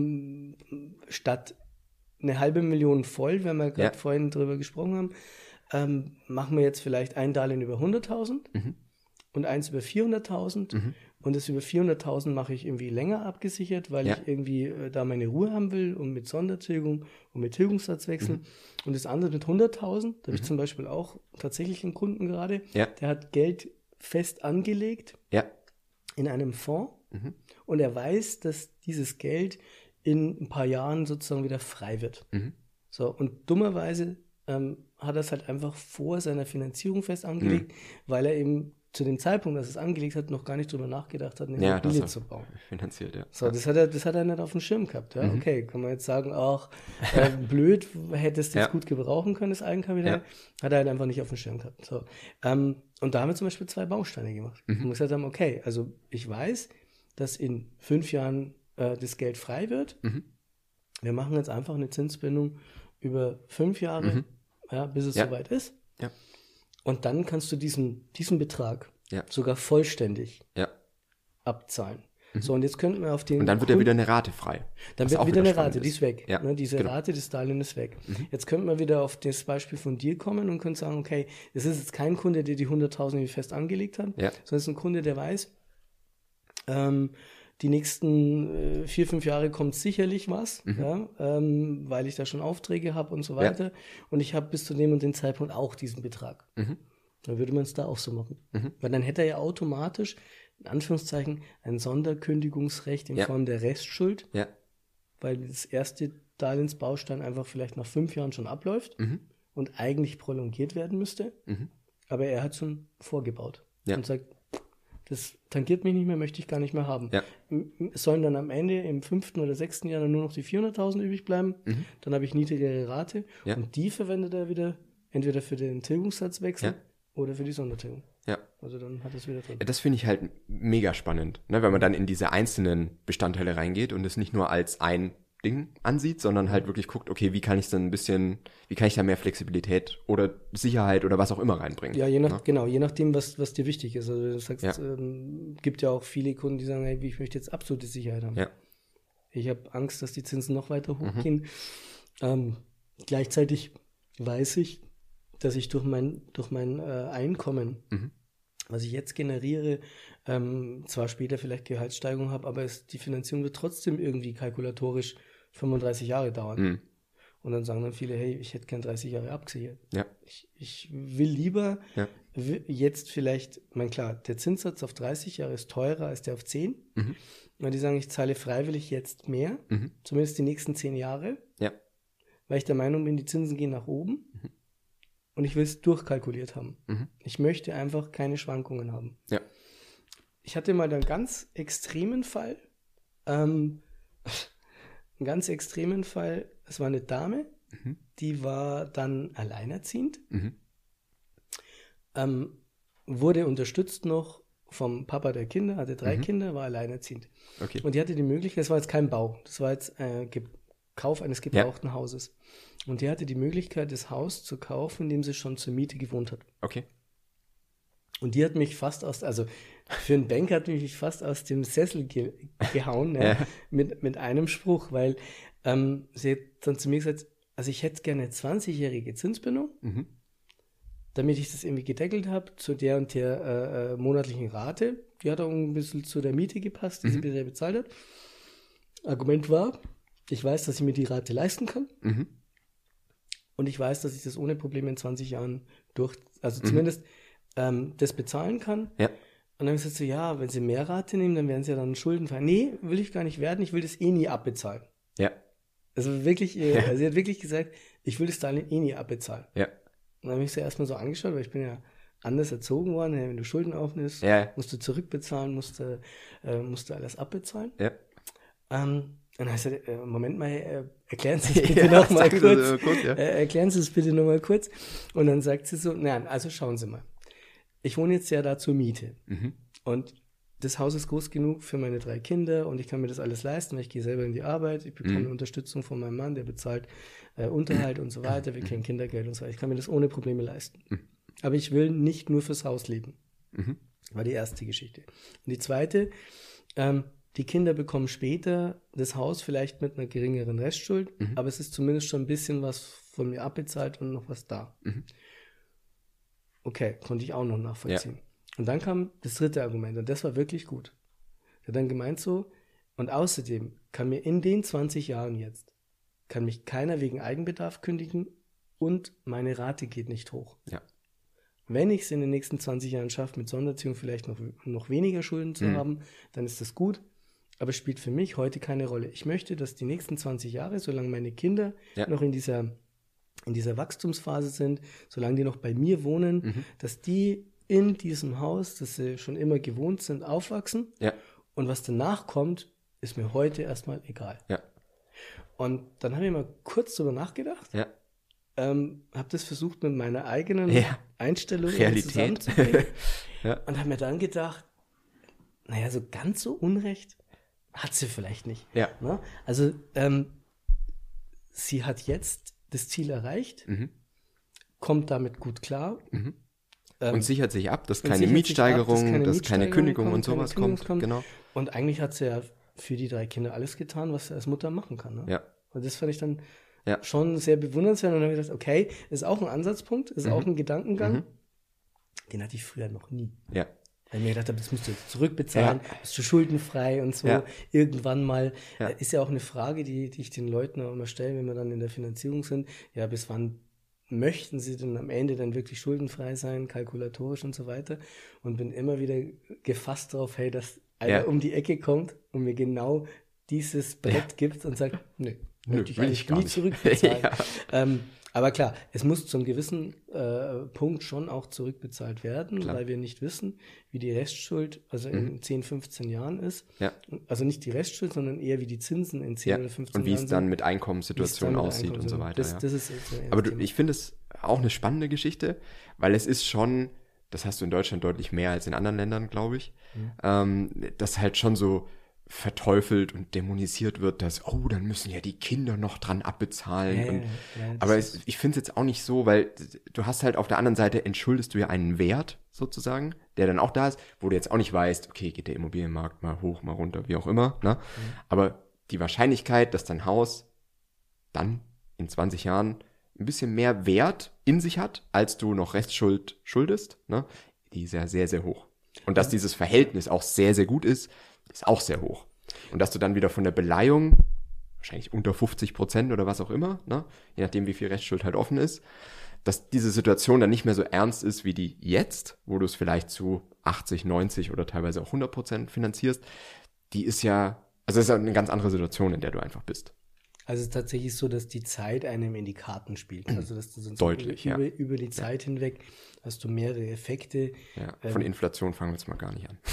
statt 500.000 voll, wenn wir gerade vorhin drüber gesprochen haben, machen wir jetzt vielleicht ein Darlehen über 100.000 und eins über 400.000. Und das über 400.000 mache ich irgendwie länger abgesichert, weil ich irgendwie da meine Ruhe haben will und mit Sondertilgung und mit Tilgungssatzwechsel. Und das andere mit 100.000, da habe ich zum Beispiel auch tatsächlich einen Kunden gerade, der hat Geld fest angelegt in einem Fonds und er weiß, dass dieses Geld in ein paar Jahren sozusagen wieder frei wird. So, und dummerweise hat er es halt einfach vor seiner Finanzierung fest angelegt, weil er eben zu dem Zeitpunkt, dass es angelegt hat, noch gar nicht drüber nachgedacht hat, eine Immobilie zu bauen. Finanziert, So, das hat er nicht auf dem Schirm gehabt. Ja? Okay, kann man jetzt sagen, ach, blöd, hättest du es gut gebrauchen können, das Eigenkapital. Hat er halt einfach nicht auf dem Schirm gehabt. So, und da haben wir zum Beispiel 2 Bausteine gemacht. Und wir gesagt haben, okay, also ich weiß, dass in 5 Jahren das Geld frei wird. Wir machen jetzt einfach eine Zinsbindung über 5 Jahre, bis es soweit ist. Ja. Und dann kannst du diesen Betrag Ja. sogar vollständig Ja. abzahlen. So, und jetzt könnten wir auf den... Und dann wird ja wieder eine Rate frei. Dann was wird auch wieder eine spannend Rate, die ist weg. Ja, Ne, diese genau. Rate des Darlehens ist weg. Jetzt könnten wir wieder auf das Beispiel von dir kommen und können sagen, okay, das ist jetzt kein Kunde, der die 100.000 fest angelegt hat, Ja. sondern es ist ein Kunde, der weiß, die nächsten 4, 5 Jahre kommt sicherlich was, weil ich da schon Aufträge habe und so weiter. Und ich habe bis zu dem und dem Zeitpunkt auch diesen Betrag. Dann würde man es da auch so machen. Weil dann hätte er ja automatisch, in Anführungszeichen, ein Sonderkündigungsrecht in Form der Restschuld, Ja. weil das erste Darlehensbaustein einfach vielleicht nach 5 Jahren schon abläuft und eigentlich prolongiert werden müsste. Aber er hat schon vorgebaut und sagt, das tangiert mich nicht mehr, möchte ich gar nicht mehr haben. Ja. Es sollen dann am Ende im 5. oder 6. Jahr dann nur noch die 400.000 übrig bleiben. Dann habe ich niedrigere Rate und die verwendet er wieder entweder für den Tilgungssatzwechsel oder für die Sondertilgung. Ja. Also dann hat er es wieder drin. Das finde ich halt mega spannend, ne? Wenn man dann in diese einzelnen Bestandteile reingeht und es nicht nur als ein Ding ansieht, sondern halt wirklich guckt, okay, wie kann ich da mehr Flexibilität oder Sicherheit oder was auch immer reinbringen? Ja, je nachdem, was dir wichtig ist. Also du sagst, Ja. Gibt ja auch viele Kunden, die sagen, hey, ich möchte jetzt absolute Sicherheit haben. Ja. Ich habe Angst, dass die Zinsen noch weiter hochgehen. Gleichzeitig weiß ich, dass ich durch mein Einkommen, was ich jetzt generiere, zwar später vielleicht Gehaltssteigerung habe, aber die Finanzierung wird trotzdem irgendwie kalkulatorisch 35 Jahre dauern. Und dann sagen dann viele, hey, ich hätte gern 30 Jahre abgesichert. Ja. Ich will lieber jetzt vielleicht, klar, der Zinssatz auf 30 Jahre ist teurer als der auf 10. Weil die sagen, ich zahle freiwillig jetzt mehr, zumindest die nächsten 10 Jahre, weil ich der Meinung bin, die Zinsen gehen nach oben. Und ich will es durchkalkuliert haben. Ich möchte einfach keine Schwankungen haben. Ja. Ich hatte mal einen ganz extremen Fall. Es war eine Dame, die war dann alleinerziehend, wurde unterstützt noch vom Papa der Kinder, hatte 3 Kinder, war alleinerziehend. Okay. Und die hatte die Möglichkeit, das war jetzt kein Bau, das war jetzt Kauf eines gebrauchten Hauses. Und die hatte die Möglichkeit, das Haus zu kaufen, in dem sie schon zur Miete gewohnt hat. Okay. Und die hat mich für einen Banker hat mich fast aus dem Sessel gehauen, mit einem Spruch, weil sie hat dann zu mir gesagt, also ich hätte gerne eine 20-jährige Zinsbindung, damit ich das irgendwie gedeckelt habe, zu der und der monatlichen Rate. Die hat auch ein bisschen zu der Miete gepasst, die sie bisher bezahlt hat. Argument war, ich weiß, dass ich mir die Rate leisten kann. Und ich weiß, dass ich das ohne Probleme in 20 Jahren zumindest das bezahlen kann. Ja. Und dann habe ich gesagt, so, ja, wenn sie mehr Rate nehmen, dann werden sie ja dann schuldenfrei. Nee, will ich gar nicht werden, ich will das eh nie abbezahlen. Ja. Also wirklich, also sie hat wirklich gesagt, ich will das Darlehen eh nie abbezahlen. Ja. Und dann habe ich sie erstmal so angeschaut, weil ich bin ja anders erzogen worden. Wenn du Schulden aufnimmst, musst du zurückbezahlen, musst du alles abbezahlen. Ja. Und dann heißt er, Moment mal, erklären Sie es bitte noch mal kurz. Erklären Sie es bitte noch mal kurz. Und dann sagt sie so, nein, also schauen Sie mal. Ich wohne jetzt ja da zur Miete. Und das Haus ist groß genug für meine 3 Kinder und ich kann mir das alles leisten, weil ich gehe selber in die Arbeit. Ich bekomme Unterstützung von meinem Mann, der bezahlt Unterhalt und so weiter. Wir kriegen Kindergeld und so weiter. Ich kann mir das ohne Probleme leisten. Aber ich will nicht nur fürs Haus leben. War die erste Geschichte. Und die zweite, die Kinder bekommen später das Haus vielleicht mit einer geringeren Restschuld, aber es ist zumindest schon ein bisschen was von mir abbezahlt und noch was da. Okay, konnte ich auch noch nachvollziehen. Und dann kam das dritte Argument und das war wirklich gut. Er hat dann gemeint so, und außerdem kann mir in den 20 Jahren jetzt, kann mich keiner wegen Eigenbedarf kündigen und meine Rate geht nicht hoch. Ja. Wenn ich es in den nächsten 20 Jahren schaffe, mit Sonderziehung vielleicht noch weniger Schulden zu haben, dann ist das gut. Aber es spielt für mich heute keine Rolle. Ich möchte, dass die nächsten 20 Jahre, solange meine Kinder noch in dieser Wachstumsphase sind, solange die noch bei mir wohnen, dass die in diesem Haus, das sie schon immer gewohnt sind, aufwachsen. Ja. Und was danach kommt, ist mir heute erstmal egal. Ja. Und dann habe ich mal kurz drüber nachgedacht. Ja. Habe das versucht mit meiner eigenen Einstellung Realität zusammenzubringen. Ja. Und habe mir dann gedacht, naja, so ganz so Unrecht hat sie vielleicht nicht. Ja. Ne? Also sie hat jetzt das Ziel erreicht, kommt damit gut klar. Und sichert sich ab, dass und keine sichert sich ab, Mietsteigerung, dass keine Kündigung und keine sowas Kündigung kommt. Genau. Und eigentlich hat sie ja für die 3 Kinder alles getan, was sie als Mutter machen kann. Ne? Ja. Und das fand ich dann Ja. schon sehr bewundernswert. Und dann habe ich gedacht, okay, ist auch ein Ansatzpunkt, ist auch ein Gedankengang. Den hatte ich früher noch nie. Ja. Weil ich mir gedacht habe, das musst du jetzt zurückbezahlen, bist du schuldenfrei und so. Irgendwann mal ist ja auch eine Frage, die ich den Leuten auch immer stelle, wenn wir dann in der Finanzierung sind. Ja, bis wann möchten sie denn am Ende dann wirklich schuldenfrei sein, kalkulatorisch und so weiter? Und bin immer wieder gefasst darauf, hey, dass einer um die Ecke kommt und mir genau dieses Brett gibt und sagt, nö, möchte ich eigentlich nie zurückbezahlen. Aber klar, es muss zu einem gewissen Punkt schon auch zurückbezahlt werden, weil wir nicht wissen, wie die Restschuld also in 10, 15 Jahren ist. Ja. Also nicht die Restschuld, sondern eher wie die Zinsen in 10 oder 15 Jahren und wie es dann sind. mit Einkommenssituationen aussieht und so weiter. Das ist aber ich finde es auch eine spannende Geschichte, weil es ist schon, das hast du in Deutschland deutlich mehr als in anderen Ländern, glaube ich, dass halt schon so verteufelt und dämonisiert wird, dass, dann müssen ja die Kinder noch dran abbezahlen. Aber ich finde es jetzt auch nicht so, weil du hast halt auf der anderen Seite, entschuldest du ja einen Wert sozusagen, der dann auch da ist, wo du jetzt auch nicht weißt, okay, geht der Immobilienmarkt mal hoch, mal runter, wie auch immer. Ne? Aber die Wahrscheinlichkeit, dass dein Haus dann in 20 Jahren ein bisschen mehr Wert in sich hat, als du noch Restschuld schuldest, ne? Die ist ja sehr, sehr hoch. Und dass dieses Verhältnis auch sehr, sehr gut ist auch sehr hoch. Und dass du dann wieder von der Beleihung, wahrscheinlich unter 50% oder was auch immer, ne, je nachdem wie viel Restschuld halt offen ist, dass diese Situation dann nicht mehr so ernst ist wie die jetzt, wo du es vielleicht zu 80, 90 oder teilweise auch 100% finanzierst, die ist ja, also es ist eine ganz andere Situation, in der du einfach bist. Also es ist tatsächlich so, dass die Zeit einem in die Karten spielt. Also dass du sonst deutlich, über die Zeit hinweg hast du mehrere Effekte. Ja, von Inflation fangen wir jetzt mal gar nicht an.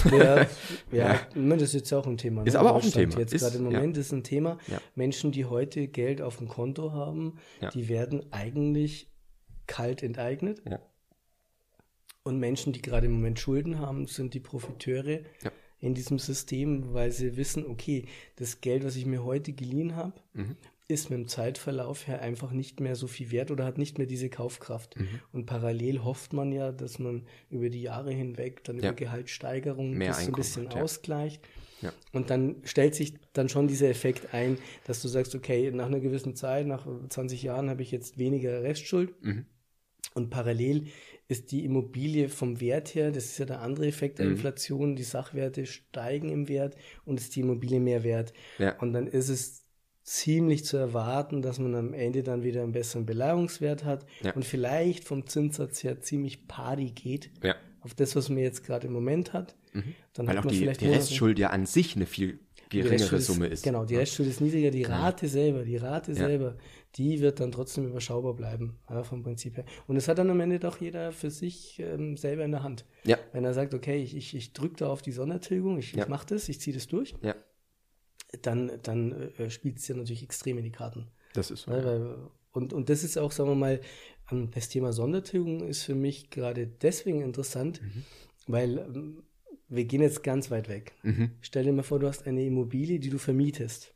Das ist jetzt auch ein Thema. Ist aber auch ein Thema. Jetzt gerade im Moment ist ein Thema. Ja. Menschen, die heute Geld auf dem Konto haben, die werden eigentlich kalt enteignet. Ja. Und Menschen, die gerade im Moment Schulden haben, sind die Profiteure in diesem System, weil sie wissen, okay, das Geld, was ich mir heute geliehen habe, ist mit dem Zeitverlauf her einfach nicht mehr so viel wert oder hat nicht mehr diese Kaufkraft. Und parallel hofft man ja, dass man über die Jahre hinweg dann über Gehaltssteigerung mehr das so ein bisschen hat, ausgleicht. Ja. Und dann stellt sich dann schon dieser Effekt ein, dass du sagst, okay, nach einer gewissen Zeit, nach 20 Jahren habe ich jetzt weniger Restschuld. Und parallel ist die Immobilie vom Wert her, das ist ja der andere Effekt der Inflation, die Sachwerte steigen im Wert und ist die Immobilie mehr wert. Ja. Und dann ist es ziemlich zu erwarten, dass man am Ende dann wieder einen besseren Beleihungswert hat und vielleicht vom Zinssatz her ziemlich pari geht auf das, was man jetzt gerade im Moment hat. Dann weil hat auch man die Restschuld ja an sich eine viel geringere Summe ist. Genau, die Restschuld ist niedriger, die Rate selber, die wird dann trotzdem überschaubar bleiben, vom Prinzip her. Und das hat dann am Ende doch jeder für sich selber in der Hand. Ja. Wenn er sagt, okay, ich drücke da auf die Sondertilgung, ich mache das, ich ziehe das durch, dann spielt es ja natürlich extrem in die Karten. Das ist so. Und das ist auch, sagen wir mal, das Thema Sondertilgung ist für mich gerade deswegen interessant, weil wir gehen jetzt ganz weit weg. Stell dir mal vor, du hast eine Immobilie, die du vermietest.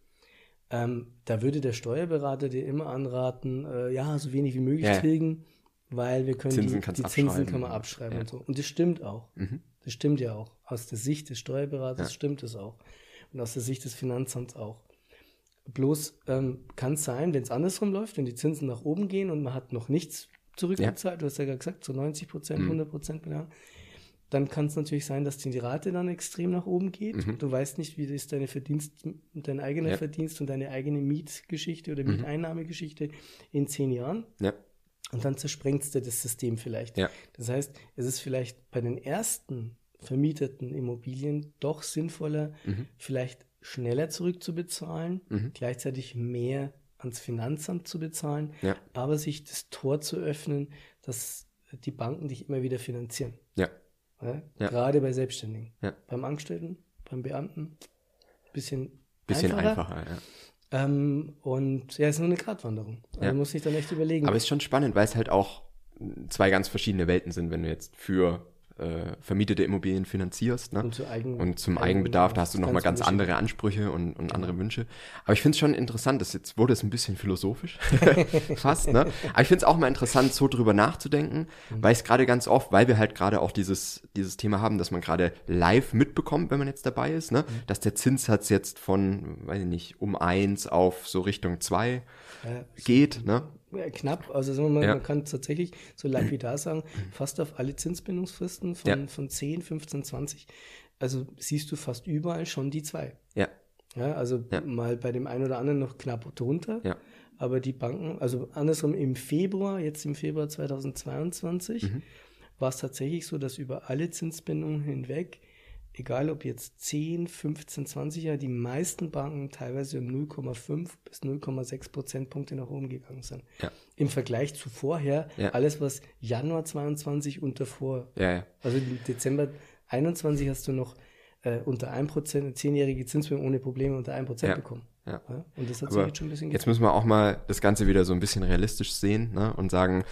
Da würde der Steuerberater dir immer anraten, so wenig wie möglich tilgen, weil wir können die Zinsen kann man abschreiben und so. Und das stimmt auch. Das stimmt ja auch. Aus der Sicht des Steuerberaters stimmt es auch. Und aus der Sicht des Finanzamts auch. Bloß kann es sein, wenn es andersrum läuft, wenn die Zinsen nach oben gehen und man hat noch nichts zurückgezahlt, du hast ja gerade gesagt, zu 90%, 100% Belang, dann kann es natürlich sein, dass die Rate dann extrem nach oben geht. Du weißt nicht, wie ist dein eigener Verdienst und deine eigene Mietgeschichte oder Mieteinnahmegeschichte in 10 Jahren. Ja. Und dann zersprengst du das System vielleicht. Ja. Das heißt, es ist vielleicht bei den ersten vermieteten Immobilien doch sinnvoller, vielleicht schneller zurückzubezahlen, gleichzeitig mehr ans Finanzamt zu bezahlen, aber sich das Tor zu öffnen, dass die Banken dich immer wieder finanzieren. Ja. Gerade bei Selbstständigen. Ja. Beim Angestellten, beim Beamten, bisschen einfacher. Und es ist nur eine Gratwanderung. Man muss sich dann echt überlegen. Aber es ist schon spannend, weil es halt auch 2 ganz verschiedene Welten sind, wenn du jetzt für vermietete Immobilien finanzierst. Ne? Und zum Eigenbedarf, da hast du nochmal ganz andere Ansprüche und andere Wünsche. Aber ich finde es schon interessant, jetzt wurde es ein bisschen philosophisch, fast. Ne? Aber ich finde es auch mal interessant, so drüber nachzudenken, weil ich es gerade ganz oft, weil wir halt gerade auch dieses Thema haben, dass man gerade live mitbekommt, wenn man jetzt dabei ist, ne? Dass der Zinssatz jetzt von, weiß ich nicht, um 1 auf so Richtung 2 geht. Ne? Knapp, also sagen wir mal, man kann tatsächlich so lapidar sagen, fast auf alle Zinsbindungsfristen von 10, 15, 20, also siehst du fast überall schon die 2. Ja, also mal bei dem einen oder anderen noch knapp drunter, aber die Banken, also andersrum jetzt im Februar 2022, war es tatsächlich so, dass über alle Zinsbindungen hinweg, egal ob jetzt 10, 15, 20 Jahre, die meisten Banken teilweise um 0,5 bis 0,6 Prozentpunkte nach oben gegangen sind. Ja. Im Vergleich zu vorher, alles was Januar 22 und davor, also im Dezember 21 hast du noch unter 1%, eine 10-jährige Zinsbindung ohne Probleme unter 1% bekommen. Ja. Und das hat sich jetzt schon ein bisschen jetzt müssen wir auch mal das Ganze wieder so ein bisschen realistisch sehen, ne? Und sagen,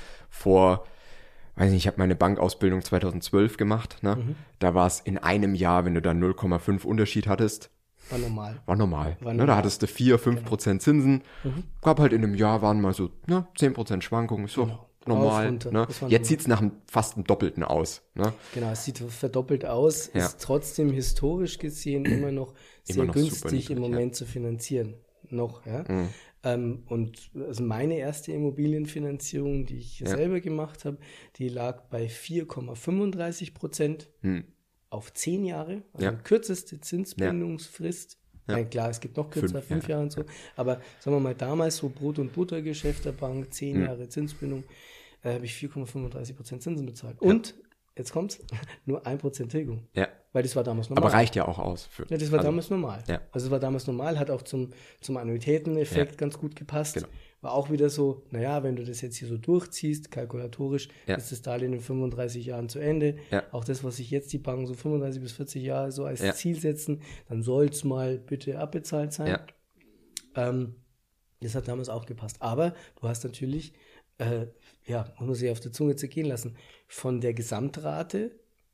weiß nicht, ich habe meine Bankausbildung 2012 gemacht, ne? Da war es in einem Jahr, wenn du da 0,5 Unterschied hattest. War normal. Ne? Da hattest du 4-5% Zinsen. Gab halt in einem Jahr, waren mal so 10% Schwankungen, ist so normal. Ne? Jetzt sieht es nach fast einem Doppelten aus. Ne? Genau, es sieht verdoppelt aus, ist trotzdem historisch gesehen immer noch sehr günstig im Moment zu finanzieren. Noch, ja. Und also meine erste Immobilienfinanzierung, die ich selber gemacht habe, die lag bei 4,35% auf 10 Jahre, also die kürzeste Zinsbindungsfrist. Ja. Klar, es gibt noch kürzer, 5 Jahre und so, aber sagen wir mal damals so Brot- und Buttergeschäft der Bank, 10 Jahre Zinsbindung, habe ich 4,35% Zinsen bezahlt. Und, jetzt kommt's, nur 1% Tilgung. Ja. Weil das war damals normal. Aber reicht ja auch aus. Das war damals normal. Ja. Also es war damals normal, hat auch zum Annuitäteneffekt ganz gut gepasst. Genau. War auch wieder so, wenn du das jetzt hier so durchziehst, kalkulatorisch, ist das Darlehen in 35 Jahren zu Ende. Ja. Auch das, was sich jetzt die Banken so 35 bis 40 Jahre so als Ziel setzen, dann soll es mal bitte abbezahlt sein. Ja. Das hat damals auch gepasst. Aber du hast natürlich, muss man sich auf der Zunge zergehen lassen, von der Gesamtrate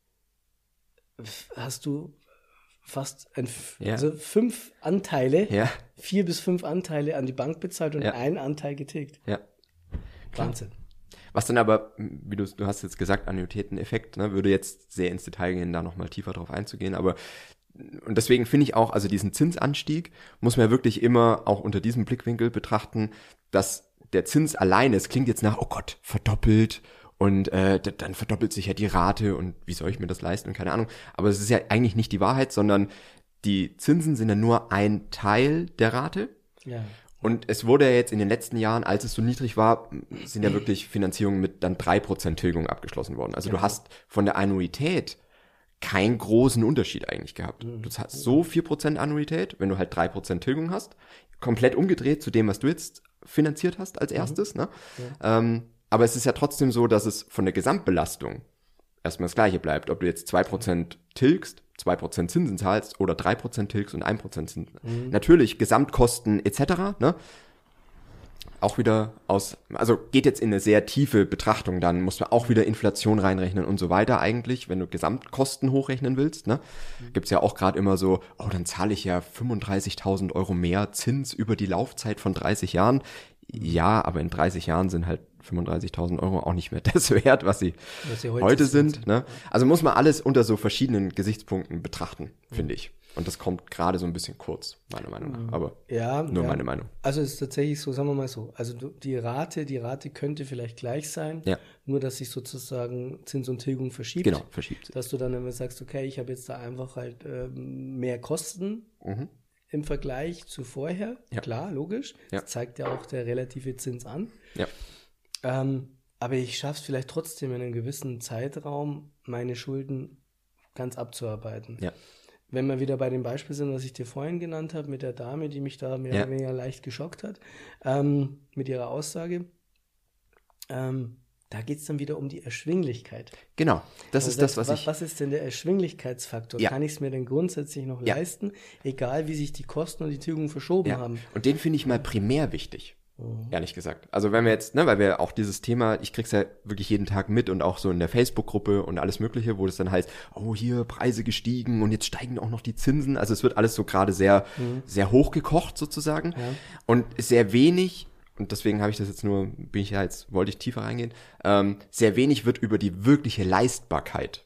hast du fast also 5 Anteile, 4 bis 5 Anteile an die Bank bezahlt und einen Anteil getilgt. Ja. Wahnsinn. Was dann aber, wie du hast jetzt gesagt, Annuitäteneffekt, ne, würde jetzt sehr ins Detail gehen, da nochmal tiefer drauf einzugehen, aber und deswegen finde ich auch, also diesen Zinsanstieg muss man ja wirklich immer auch unter diesem Blickwinkel betrachten, dass der Zins alleine, es klingt jetzt nach, oh Gott, verdoppelt, und dann verdoppelt sich ja die Rate und wie soll ich mir das leisten und keine Ahnung. Aber es ist ja eigentlich nicht die Wahrheit, sondern die Zinsen sind ja nur ein Teil der Rate. Ja. Und es wurde ja jetzt in den letzten Jahren, als es so niedrig war, sind ja wirklich Finanzierungen mit dann 3% Tilgung abgeschlossen worden. Also du hast von der Annuität keinen großen Unterschied eigentlich gehabt. Du hast so 4% Annuität, wenn du halt 3% Tilgung hast. Komplett umgedreht zu dem, was du jetzt finanziert hast als erstes. Ne? Ja. Aber es ist ja trotzdem so, dass es von der Gesamtbelastung erstmal das Gleiche bleibt. Ob du jetzt 2% tilgst, 2% Zinsen zahlst oder 3% tilgst und 1% Zinsen. Natürlich Gesamtkosten etc. Ne? Auch wieder also geht jetzt in eine sehr tiefe Betrachtung, dann muss man auch wieder Inflation reinrechnen und so weiter eigentlich, wenn du Gesamtkosten hochrechnen willst. Ne? Gibt's ja auch gerade immer so, dann zahle ich ja 35.000 Euro mehr Zins über die Laufzeit von 30 Jahren. Ja, aber in 30 Jahren sind halt 35.000 Euro auch nicht mehr das wert, was sie heute sind. Ne? Also muss man alles unter so verschiedenen Gesichtspunkten betrachten, finde ich. Und das kommt gerade so ein bisschen kurz, meiner Meinung nach. Aber meine Meinung. Also es ist tatsächlich so, sagen wir mal so, also die Rate könnte vielleicht gleich sein, nur dass sich sozusagen Zins und Tilgung verschiebt. Genau, verschiebt. Dass du dann immer sagst, okay, ich habe jetzt da einfach halt mehr Kosten im Vergleich zu vorher. Ja. Klar, logisch. Ja. Das zeigt ja auch der relative Zins an. Ja. Aber ich schaffe es vielleicht trotzdem in einem gewissen Zeitraum, meine Schulden ganz abzuarbeiten. Ja. Wenn wir wieder bei dem Beispiel sind, was ich dir vorhin genannt habe, mit der Dame, die mich da mehr oder weniger leicht geschockt hat, mit ihrer Aussage, da geht es dann wieder um die Erschwinglichkeit. Genau, das ist das, was ist denn der Erschwinglichkeitsfaktor? Ja. Kann ich es mir denn grundsätzlich noch leisten, egal wie sich die Kosten und die Tilgung verschoben haben? Und den finde ich mal primär wichtig. Ehrlich gesagt. Also wenn wir jetzt, weil wir auch dieses Thema, ich krieg's ja wirklich jeden Tag mit und auch so in der Facebook-Gruppe und alles Mögliche, wo das dann heißt, oh, hier Preise gestiegen und jetzt steigen auch noch die Zinsen. Also es wird alles so gerade sehr, sehr hochgekocht sozusagen. Ja. Und sehr wenig, und deswegen habe ich das jetzt nur, wollte ich tiefer reingehen, sehr wenig wird über die wirkliche Leistbarkeit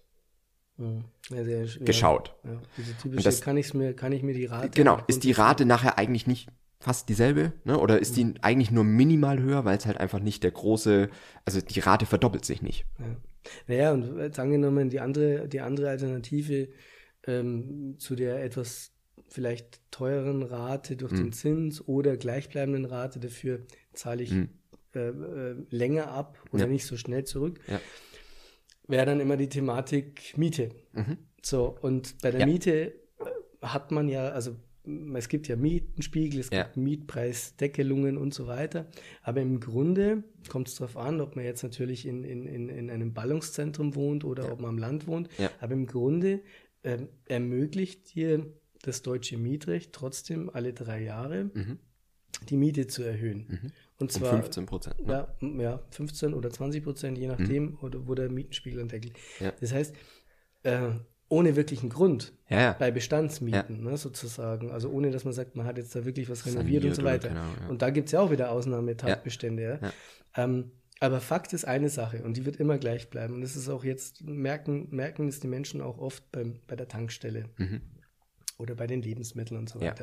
geschaut. Ja. Diese typische, kann ich mir die Rate... Genau, ist die Rate nachher eigentlich nicht fast dieselbe, ne? Oder ist die eigentlich nur minimal höher, weil es halt einfach nicht der große, also die Rate verdoppelt sich nicht. Ja. Naja, und jetzt angenommen, die andere Alternative zu der etwas vielleicht teureren Rate durch den Zins oder gleichbleibenden Rate, dafür zahle ich länger ab oder nicht so schnell zurück, wäre dann immer die Thematik Miete. So, und bei der Miete hat man ja, also es gibt ja Mietenspiegel, es gibt Mietpreisdeckelungen und so weiter. Aber im Grunde kommt es darauf an, ob man jetzt natürlich in einem Ballungszentrum wohnt oder ob man am Land wohnt. Ja. Aber im Grunde ermöglicht dir das deutsche Mietrecht trotzdem alle 3 Jahre die Miete zu erhöhen. Und zwar 15%. Ne? Ja, 15 oder 20%, je nachdem, wo der Mietenspiegel entdeckelt. Ja. Das heißt, ohne wirklichen Grund bei Bestandsmieten, ne, sozusagen. Also ohne, dass man sagt, man hat jetzt da wirklich was renoviert und so weiter. Genau, und da gibt es ja auch wieder Ausnahmetatbestände. Aber Fakt ist eine Sache und die wird immer gleich bleiben. Und das ist auch jetzt, merken es die Menschen auch oft bei der Tankstelle oder bei den Lebensmitteln und so weiter.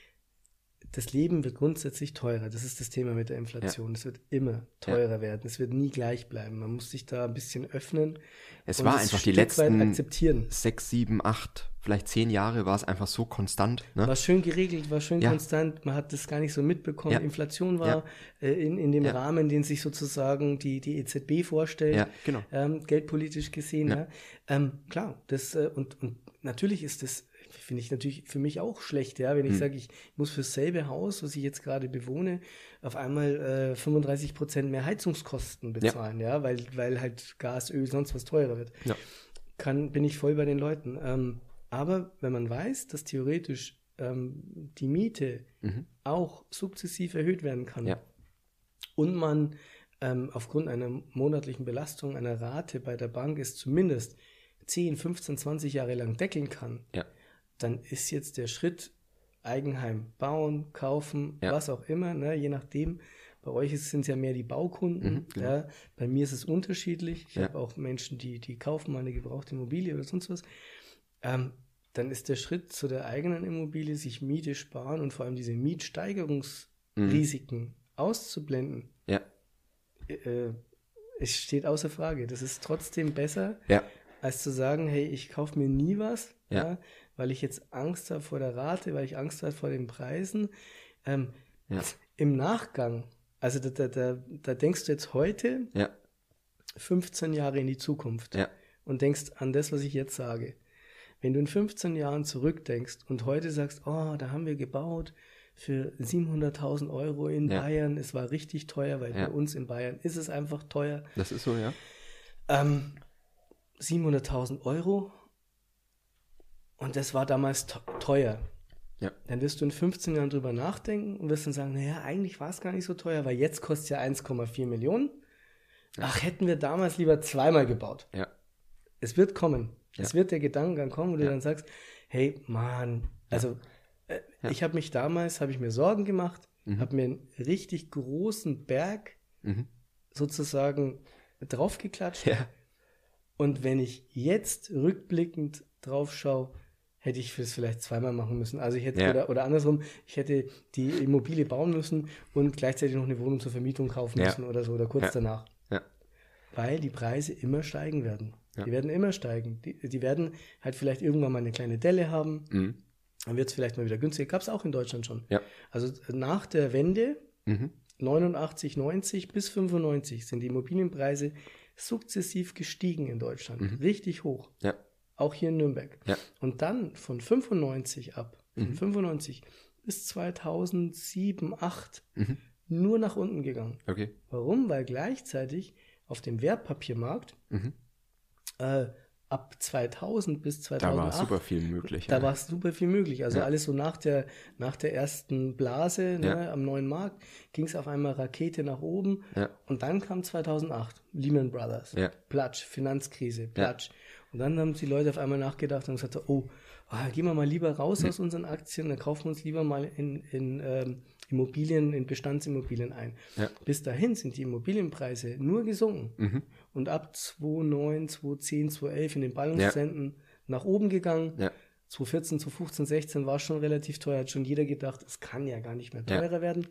Das Leben wird grundsätzlich teurer. Das ist das Thema mit der Inflation. Es wird immer teurer werden. Es wird nie gleich bleiben. Man muss sich da ein bisschen öffnen. Es war einfach die letzten 6, 7, 8, vielleicht 10 Jahre war es einfach so konstant. Ne? War schön geregelt, war schön konstant. Man hat das gar nicht so mitbekommen. Ja. Inflation war in dem Rahmen, den sich sozusagen die EZB vorstellt, geldpolitisch gesehen. Ja. Klar, das und natürlich ist das, finde ich natürlich für mich auch schlecht, wenn ich sage, ich muss für dasselbe Haus, was ich jetzt gerade bewohne, auf einmal 35% mehr Heizungskosten bezahlen, weil halt Gas, Öl, sonst was teurer wird. Ja. Bin ich voll bei den Leuten. Aber wenn man weiß, dass theoretisch die Miete auch sukzessiv erhöht werden kann und man aufgrund einer monatlichen Belastung einer Rate bei der Bank es zumindest 10, 15, 20 Jahre lang deckeln kann, dann ist jetzt der Schritt Eigenheim bauen, kaufen, was auch immer, ne, je nachdem. Bei euch sind es ja mehr die Baukunden. Genau. Bei mir ist es unterschiedlich. Ich habe auch Menschen, die kaufen mal eine gebrauchte Immobilie oder sonst was. Dann ist der Schritt zu der eigenen Immobilie, sich Miete sparen und vor allem diese Mietsteigerungsrisiken auszublenden. Es steht außer Frage. Das ist trotzdem besser, als zu sagen, hey, ich kaufe mir nie was, weil ich jetzt Angst habe vor der Rate, weil ich Angst habe vor den Preisen. Im Nachgang, also da denkst du jetzt heute 15 Jahre in die Zukunft und denkst an das, was ich jetzt sage. Wenn du in 15 Jahren zurückdenkst und heute sagst, oh, da haben wir gebaut für 700.000 Euro in Bayern, es war richtig teuer, weil bei uns in Bayern ist es einfach teuer. Das ist so, 700.000 Euro und das war damals teuer. Ja. Dann wirst du in 15 Jahren drüber nachdenken und wirst dann sagen, naja, eigentlich war es gar nicht so teuer, weil jetzt kostet es ja 1,4 Millionen. Ach, hätten wir damals lieber 2-mal gebaut. Ja. Es wird kommen. Ja. Es wird der Gedankengang kommen, wo du dann sagst, hey, Mann, also ich habe mir Sorgen gemacht, habe mir einen richtig großen Berg sozusagen draufgeklatscht. Ja. Und wenn ich jetzt rückblickend drauf schaue, hätte ich es vielleicht 2-mal machen müssen. Also ich hätte, oder andersrum, ich hätte die Immobilie bauen müssen und gleichzeitig noch eine Wohnung zur Vermietung kaufen müssen oder so, oder kurz danach. Ja. Weil die Preise immer steigen werden. Ja. Die werden immer steigen. Die werden halt vielleicht irgendwann mal eine kleine Delle haben. Dann wird es vielleicht mal wieder günstiger. Gab es auch in Deutschland schon. Ja. Also nach der Wende, 89, 90 bis 95, sind die Immobilienpreise sukzessiv gestiegen in Deutschland. Richtig hoch. Ja. Auch hier in Nürnberg. Ja. Und dann von 95 ab, von 95 bis 2007, 2008 nur nach unten gegangen. Okay. Warum? Weil gleichzeitig auf dem Wertpapiermarkt ab 2000 bis Da 2008. war super viel möglich. Da war super viel möglich. Also Ja. alles so nach der ersten Blase, Ja. ne, am neuen Markt, ging es auf einmal Rakete nach oben. Ja. Und dann kam 2008, Lehman Brothers, Ja. Platsch, Finanzkrise, Platsch. Und dann haben die Leute auf einmal nachgedacht und gesagt, gehen wir mal lieber raus aus unseren Aktien, dann kaufen wir uns lieber mal in Immobilien, in Bestandsimmobilien ein. Ja. Bis dahin sind die Immobilienpreise nur gesunken. Und ab 2009, 2010, 2011 in den Ballungsränden nach oben gegangen. Ja. 2014, 2015, 2016 war es schon relativ teuer, hat schon jeder gedacht, es kann ja gar nicht mehr teurer werden.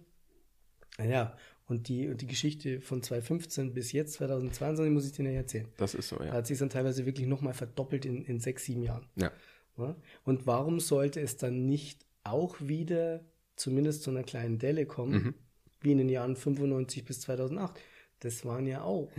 Naja, und die Geschichte von 2015 bis jetzt, 2022, muss ich dir nicht erzählen. Das ist so, Da ja. hat sich dann teilweise wirklich nochmal verdoppelt in 6, 7 Jahren. Ja. Ja? Und warum sollte es dann nicht auch wieder zumindest zu einer kleinen Delle kommen, wie in den Jahren 95 bis 2008? Das waren ja auch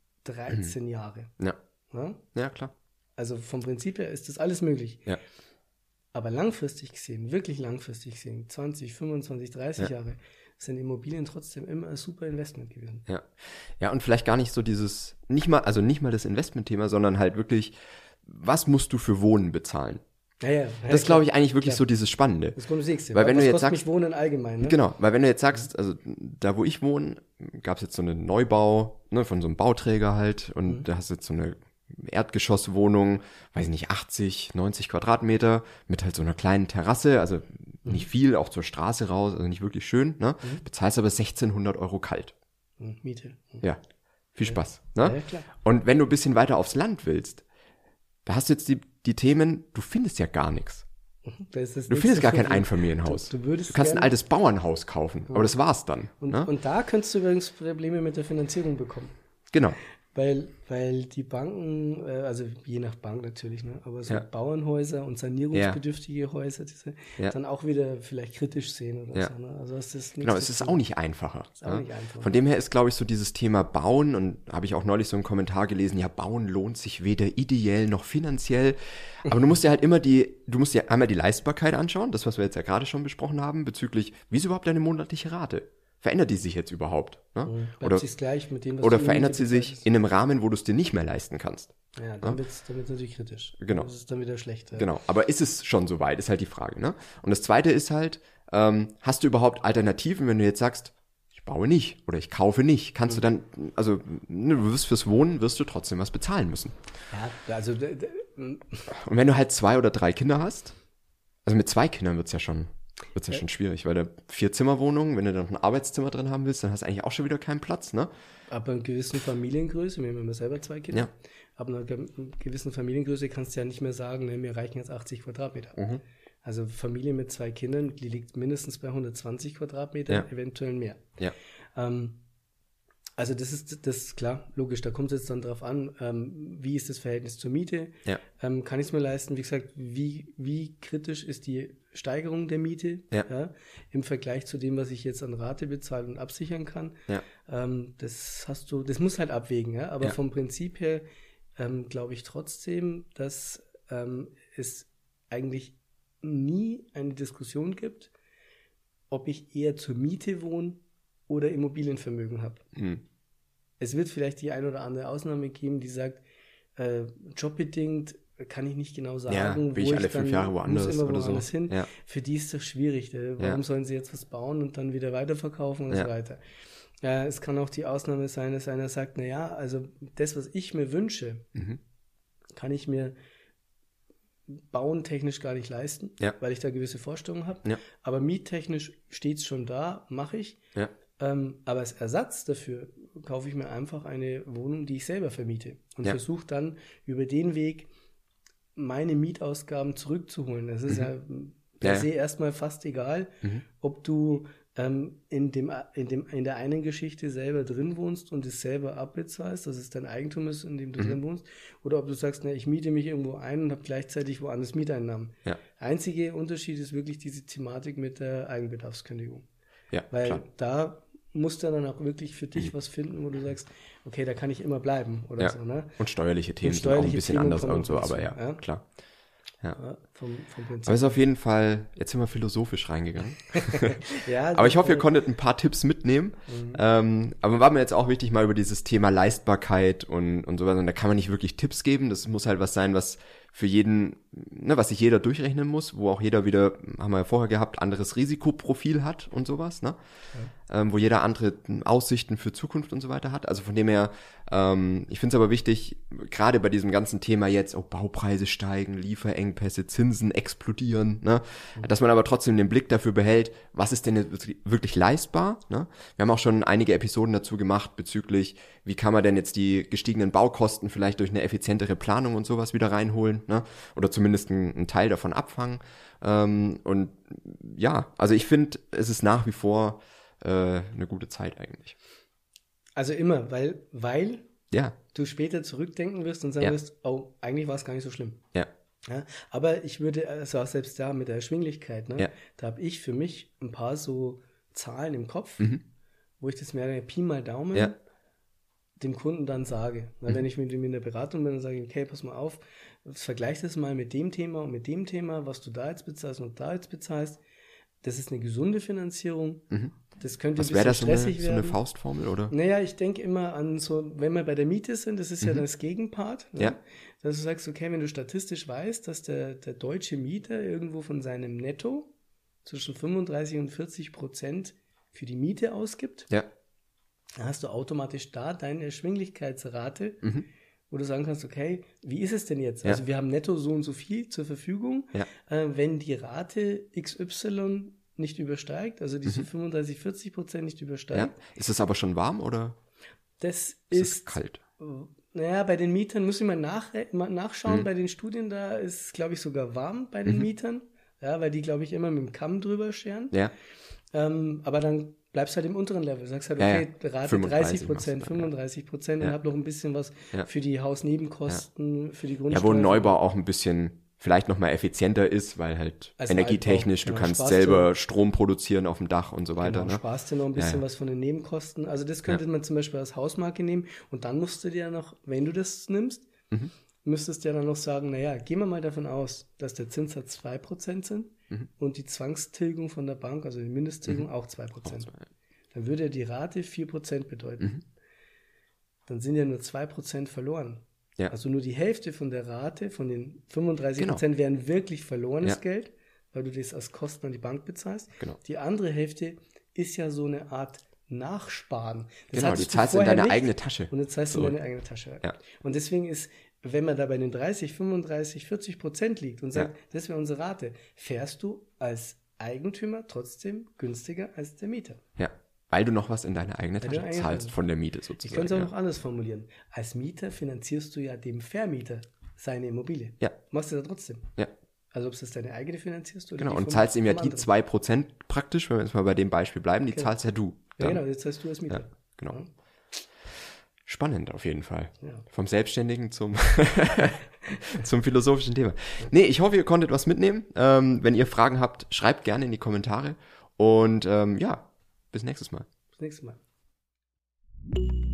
13 Jahre. Ja. Ja? Ja, klar. Also vom Prinzip her ist das alles möglich. Ja. Aber langfristig gesehen, wirklich langfristig gesehen, 20, 25, 30 Ja. Jahre, sind Immobilien trotzdem immer ein super Investment gewesen. Ja. Ja, und vielleicht gar nicht so dieses, nicht mal das Investmentthema, sondern halt wirklich, was musst du für Wohnen bezahlen? Ja, Das glaube ich eigentlich wirklich so dieses Spannende. Das Grundsätzlichste. Weil wenn was du jetzt kostet sagst, mich Wohnen allgemein, ne? Genau, weil wenn du jetzt sagst, also da wo ich wohne, gab es jetzt so einen Neubau, ne, von so einem Bauträger halt, und da hast du jetzt so eine Erdgeschosswohnung, weiß nicht, 80, 90 Quadratmeter mit halt so einer kleinen Terrasse, also nicht viel, auch zur Straße raus, also nicht wirklich schön, ne? Bezahlst aber 1.600 € kalt. Miete. Ja, viel Spaß, ne? Ja, klar. Und wenn du ein bisschen weiter aufs Land willst, da hast du jetzt die Themen, du findest ja gar nichts. Das ist das Du nächste findest gar kein Problem. Einfamilienhaus. Du würdest kannst ein gerne- altes Bauernhaus kaufen, aber das war's dann. Ne? Und da könntest du übrigens Probleme mit der Finanzierung bekommen. Genau. Weil die Banken, also je nach Bank natürlich, ne, aber so Ja. Bauernhäuser und sanierungsbedürftige Häuser, diese Ja. dann auch wieder vielleicht kritisch sehen oder Ja. so. Ne? Also das ist Genau, es ist auch nicht einfacher. Ist auch nicht einfacher. Von dem her ist, glaube ich, so dieses Thema Bauen, und habe ich auch neulich so einen Kommentar gelesen, ja, Bauen lohnt sich weder ideell noch finanziell. Aber du musst dir halt immer einmal die Leistbarkeit anschauen, das, was wir jetzt ja gerade schon besprochen haben, bezüglich, wie ist überhaupt deine monatliche Rate? Verändert die sich jetzt überhaupt? Ne? Bleibt sich's gleich mit dem, was Oder du verändert sie Miete sich bezahlst? in einem Rahmen, wo du es dir nicht mehr leisten kannst? Ja, dann wird's natürlich kritisch. Genau. Das ist dann wieder schlecht. Ja. Genau, aber ist es schon so weit, ist halt die Frage. Ne? Und das Zweite ist halt, hast du überhaupt Alternativen, wenn du jetzt sagst, ich baue nicht oder ich kaufe nicht, kannst du dann, also ne, du wirst fürs Wohnen, wirst du trotzdem was bezahlen müssen. Ja, also Und wenn du halt 2 oder 3 Kinder hast, also mit 2 Kindern wird's ja schon schwierig, weil da 4-Zimmer-Wohnung, wenn du dann noch ein Arbeitszimmer drin haben willst, dann hast du eigentlich auch schon wieder keinen Platz, ne? ab einer gewissen Familiengröße, wir haben immer selber 2 Kinder, Ja. ab einer gewissen Familiengröße kannst du ja nicht mehr sagen, ne, mir reichen jetzt 80 Quadratmeter. Also Familie mit 2 Kindern, die liegt mindestens bei 120 Quadratmeter, Ja. eventuell mehr. Ja. Also das ist klar, logisch, da kommt es jetzt dann drauf an, wie ist das Verhältnis zur Miete, Ja. kann ich es mir leisten, wie gesagt, wie kritisch ist die Steigerung der Miete Ja. im Vergleich zu dem, was ich jetzt an Rate bezahle und absichern kann. Ja. Das muss halt abwägen, ja? Aber Ja. vom Prinzip her glaube ich trotzdem, dass es eigentlich nie eine Diskussion gibt, ob ich eher zur Miete wohne oder Immobilienvermögen habe. Es wird vielleicht die ein oder andere Ausnahme geben, die sagt, jobbedingt kann ich nicht genau sagen, Ja, will ich alle 5 Jahre woanders muss immer oder so. woanders hin. Ja. Für die ist das schwierig. Warum Ja. sollen sie jetzt was bauen und dann wieder weiterverkaufen und Ja. so weiter. Es kann auch die Ausnahme sein, dass einer sagt, naja, also das, was ich mir wünsche, kann ich mir bauentechnisch gar nicht leisten, Ja. weil ich da gewisse Vorstellungen habe. Ja. Aber miettechnisch steht es schon da, mache ich. Ja. Aber als Ersatz dafür kaufe ich mir einfach eine Wohnung, die ich selber vermiete und Ja. versuche dann über den Weg meine Mietausgaben zurückzuholen. Das ist ja per se erstmal fast egal, ob du in der einen Geschichte selber drin wohnst und es selber abbezahlst, dass es dein Eigentum ist, in dem du drin wohnst, oder ob du sagst, ich miete mich irgendwo ein und habe gleichzeitig woanders Mieteinnahmen. Ja. Einzige Unterschied ist wirklich diese Thematik mit der Eigenbedarfskündigung. Ja, Weil klar. da musst du dann auch wirklich für dich was finden, wo du sagst, okay, da kann ich immer bleiben oder Ja. so. Ne? Und steuerliche Themen Und sind auch ein steuerliche bisschen Themen anders kommen und so, dazu, aber ja, ja. klar. vom Prinzip. Aber es ist auf jeden Fall, jetzt sind wir philosophisch reingegangen. Ja, aber ich hoffe, ihr konntet ein paar Tipps mitnehmen. Aber war mir jetzt auch wichtig, mal über dieses Thema Leistbarkeit und sowas. Und da kann man nicht wirklich Tipps geben. Das muss halt was sein, was für jeden, ne, was sich jeder durchrechnen muss, wo auch jeder wieder, haben wir ja vorher gehabt, anderes Risikoprofil hat und sowas, ne? Wo jeder andere Aussichten für Zukunft und so weiter hat. Also von dem her, ich finde es aber wichtig, gerade bei diesem ganzen Thema jetzt, Baupreise steigen, Lieferengpässe, Zinsen explodieren, ne? Dass man aber trotzdem den Blick dafür behält, was ist denn jetzt wirklich leistbar, ne? Wir haben auch schon einige Episoden dazu gemacht bezüglich, wie kann man denn jetzt die gestiegenen Baukosten vielleicht durch eine effizientere Planung und sowas wieder reinholen, ne? Oder zumindest einen Teil davon abfangen. Und ja, also ich finde, es ist nach wie vor eine gute Zeit eigentlich. Also immer, weil ja. du später zurückdenken wirst und sagen wirst, eigentlich war es gar nicht so schlimm. Ja. Ja, aber ich würde, also auch selbst da mit der Erschwinglichkeit, ne, da habe ich für mich ein paar so Zahlen im Kopf, wo ich das mehr Pi mal Daumen dem Kunden dann sage. Weil wenn ich mit ihm in der Beratung bin, dann sage ich, okay, pass mal auf, vergleich das mal mit dem Thema und mit dem Thema, was du da jetzt bezahlst und da jetzt bezahlst. Das ist eine gesunde Finanzierung. Das könnte ein bisschen stressig werden. So eine Faustformel, oder? Naja, ich denke immer an so, wenn wir bei der Miete sind, das ist ja das Gegenpart. Ne? Ja. Dass du sagst, okay, wenn du statistisch weißt, dass der deutsche Mieter irgendwo von seinem Netto zwischen 35% und 40% für die Miete ausgibt, dann hast du automatisch da deine Erschwinglichkeitsrate, wo du sagen kannst, okay, wie ist es denn jetzt? Also wir haben netto so und so viel zur Verfügung. Wenn die Rate XY nicht übersteigt, also diese 35-40% nicht übersteigt. Ja. Ist es aber schon warm oder das ist kalt? Naja, bei den Mietern muss ich mal nachschauen. Bei den Studien, da ist es, glaube ich, sogar warm bei den Mietern. Ja, weil die, glaube ich, immer mit dem Kamm drüber scheren. Ja. Aber dann bleibst halt im unteren Level. Sagst halt, okay, Rate 30%, 35% und hab noch ein bisschen was für die Hausnebenkosten, für die Grundsteuer. Ja, wo ein Neubau auch ein bisschen vielleicht noch mal effizienter ist, weil halt also energietechnisch, du kannst selber Strom produzieren auf dem Dach und so weiter. Genau, ne? Sparst dir noch ein bisschen was von den Nebenkosten. Also das könnte man zum Beispiel als Hausmarke nehmen und dann musst du dir noch, wenn du das nimmst, müsstest du ja dann noch sagen, naja, gehen wir mal davon aus, dass der Zinssatz 2% sind und die Zwangstilgung von der Bank, also die Mindesttilgung auch 2%. Dann würde ja die Rate 4% bedeuten. Dann sind ja nur 2% verloren. Ja. Also nur die Hälfte von der Rate, von den 35% wären wirklich verlorenes Geld, weil du das als Kosten an die Bank bezahlst. Genau. Die andere Hälfte ist ja so eine Art Nachsparen. Das die zahlst du in deine eigene Tasche. Und jetzt zahlst du in deine eigene Tasche. Ja. Und deswegen ist, wenn man da bei den 30, 35, 40% liegt und sagt, das wäre unsere Rate, fährst du als Eigentümer trotzdem günstiger als der Mieter. Ja. Weil du noch was in deine eigene Tasche zahlst von der Miete sozusagen. Ich kann es auch noch anders formulieren. Als Mieter finanzierst du ja dem Vermieter seine Immobilie. Ja. Machst du da trotzdem. Ja. Also ob es deine eigene finanzierst oder genau, und zahlst ihm ja die 2% praktisch, wenn wir jetzt mal bei dem Beispiel bleiben, die zahlst ja du. Dann. Ja, genau, jetzt zahlst du als Mieter. Ja, genau. Ja. Spannend auf jeden Fall. Ja. Vom Selbstständigen zum philosophischen Thema. Nee, ich hoffe, ihr konntet was mitnehmen. Wenn ihr Fragen habt, schreibt gerne in die Kommentare. Und bis nächstes Mal. Bis nächstes Mal.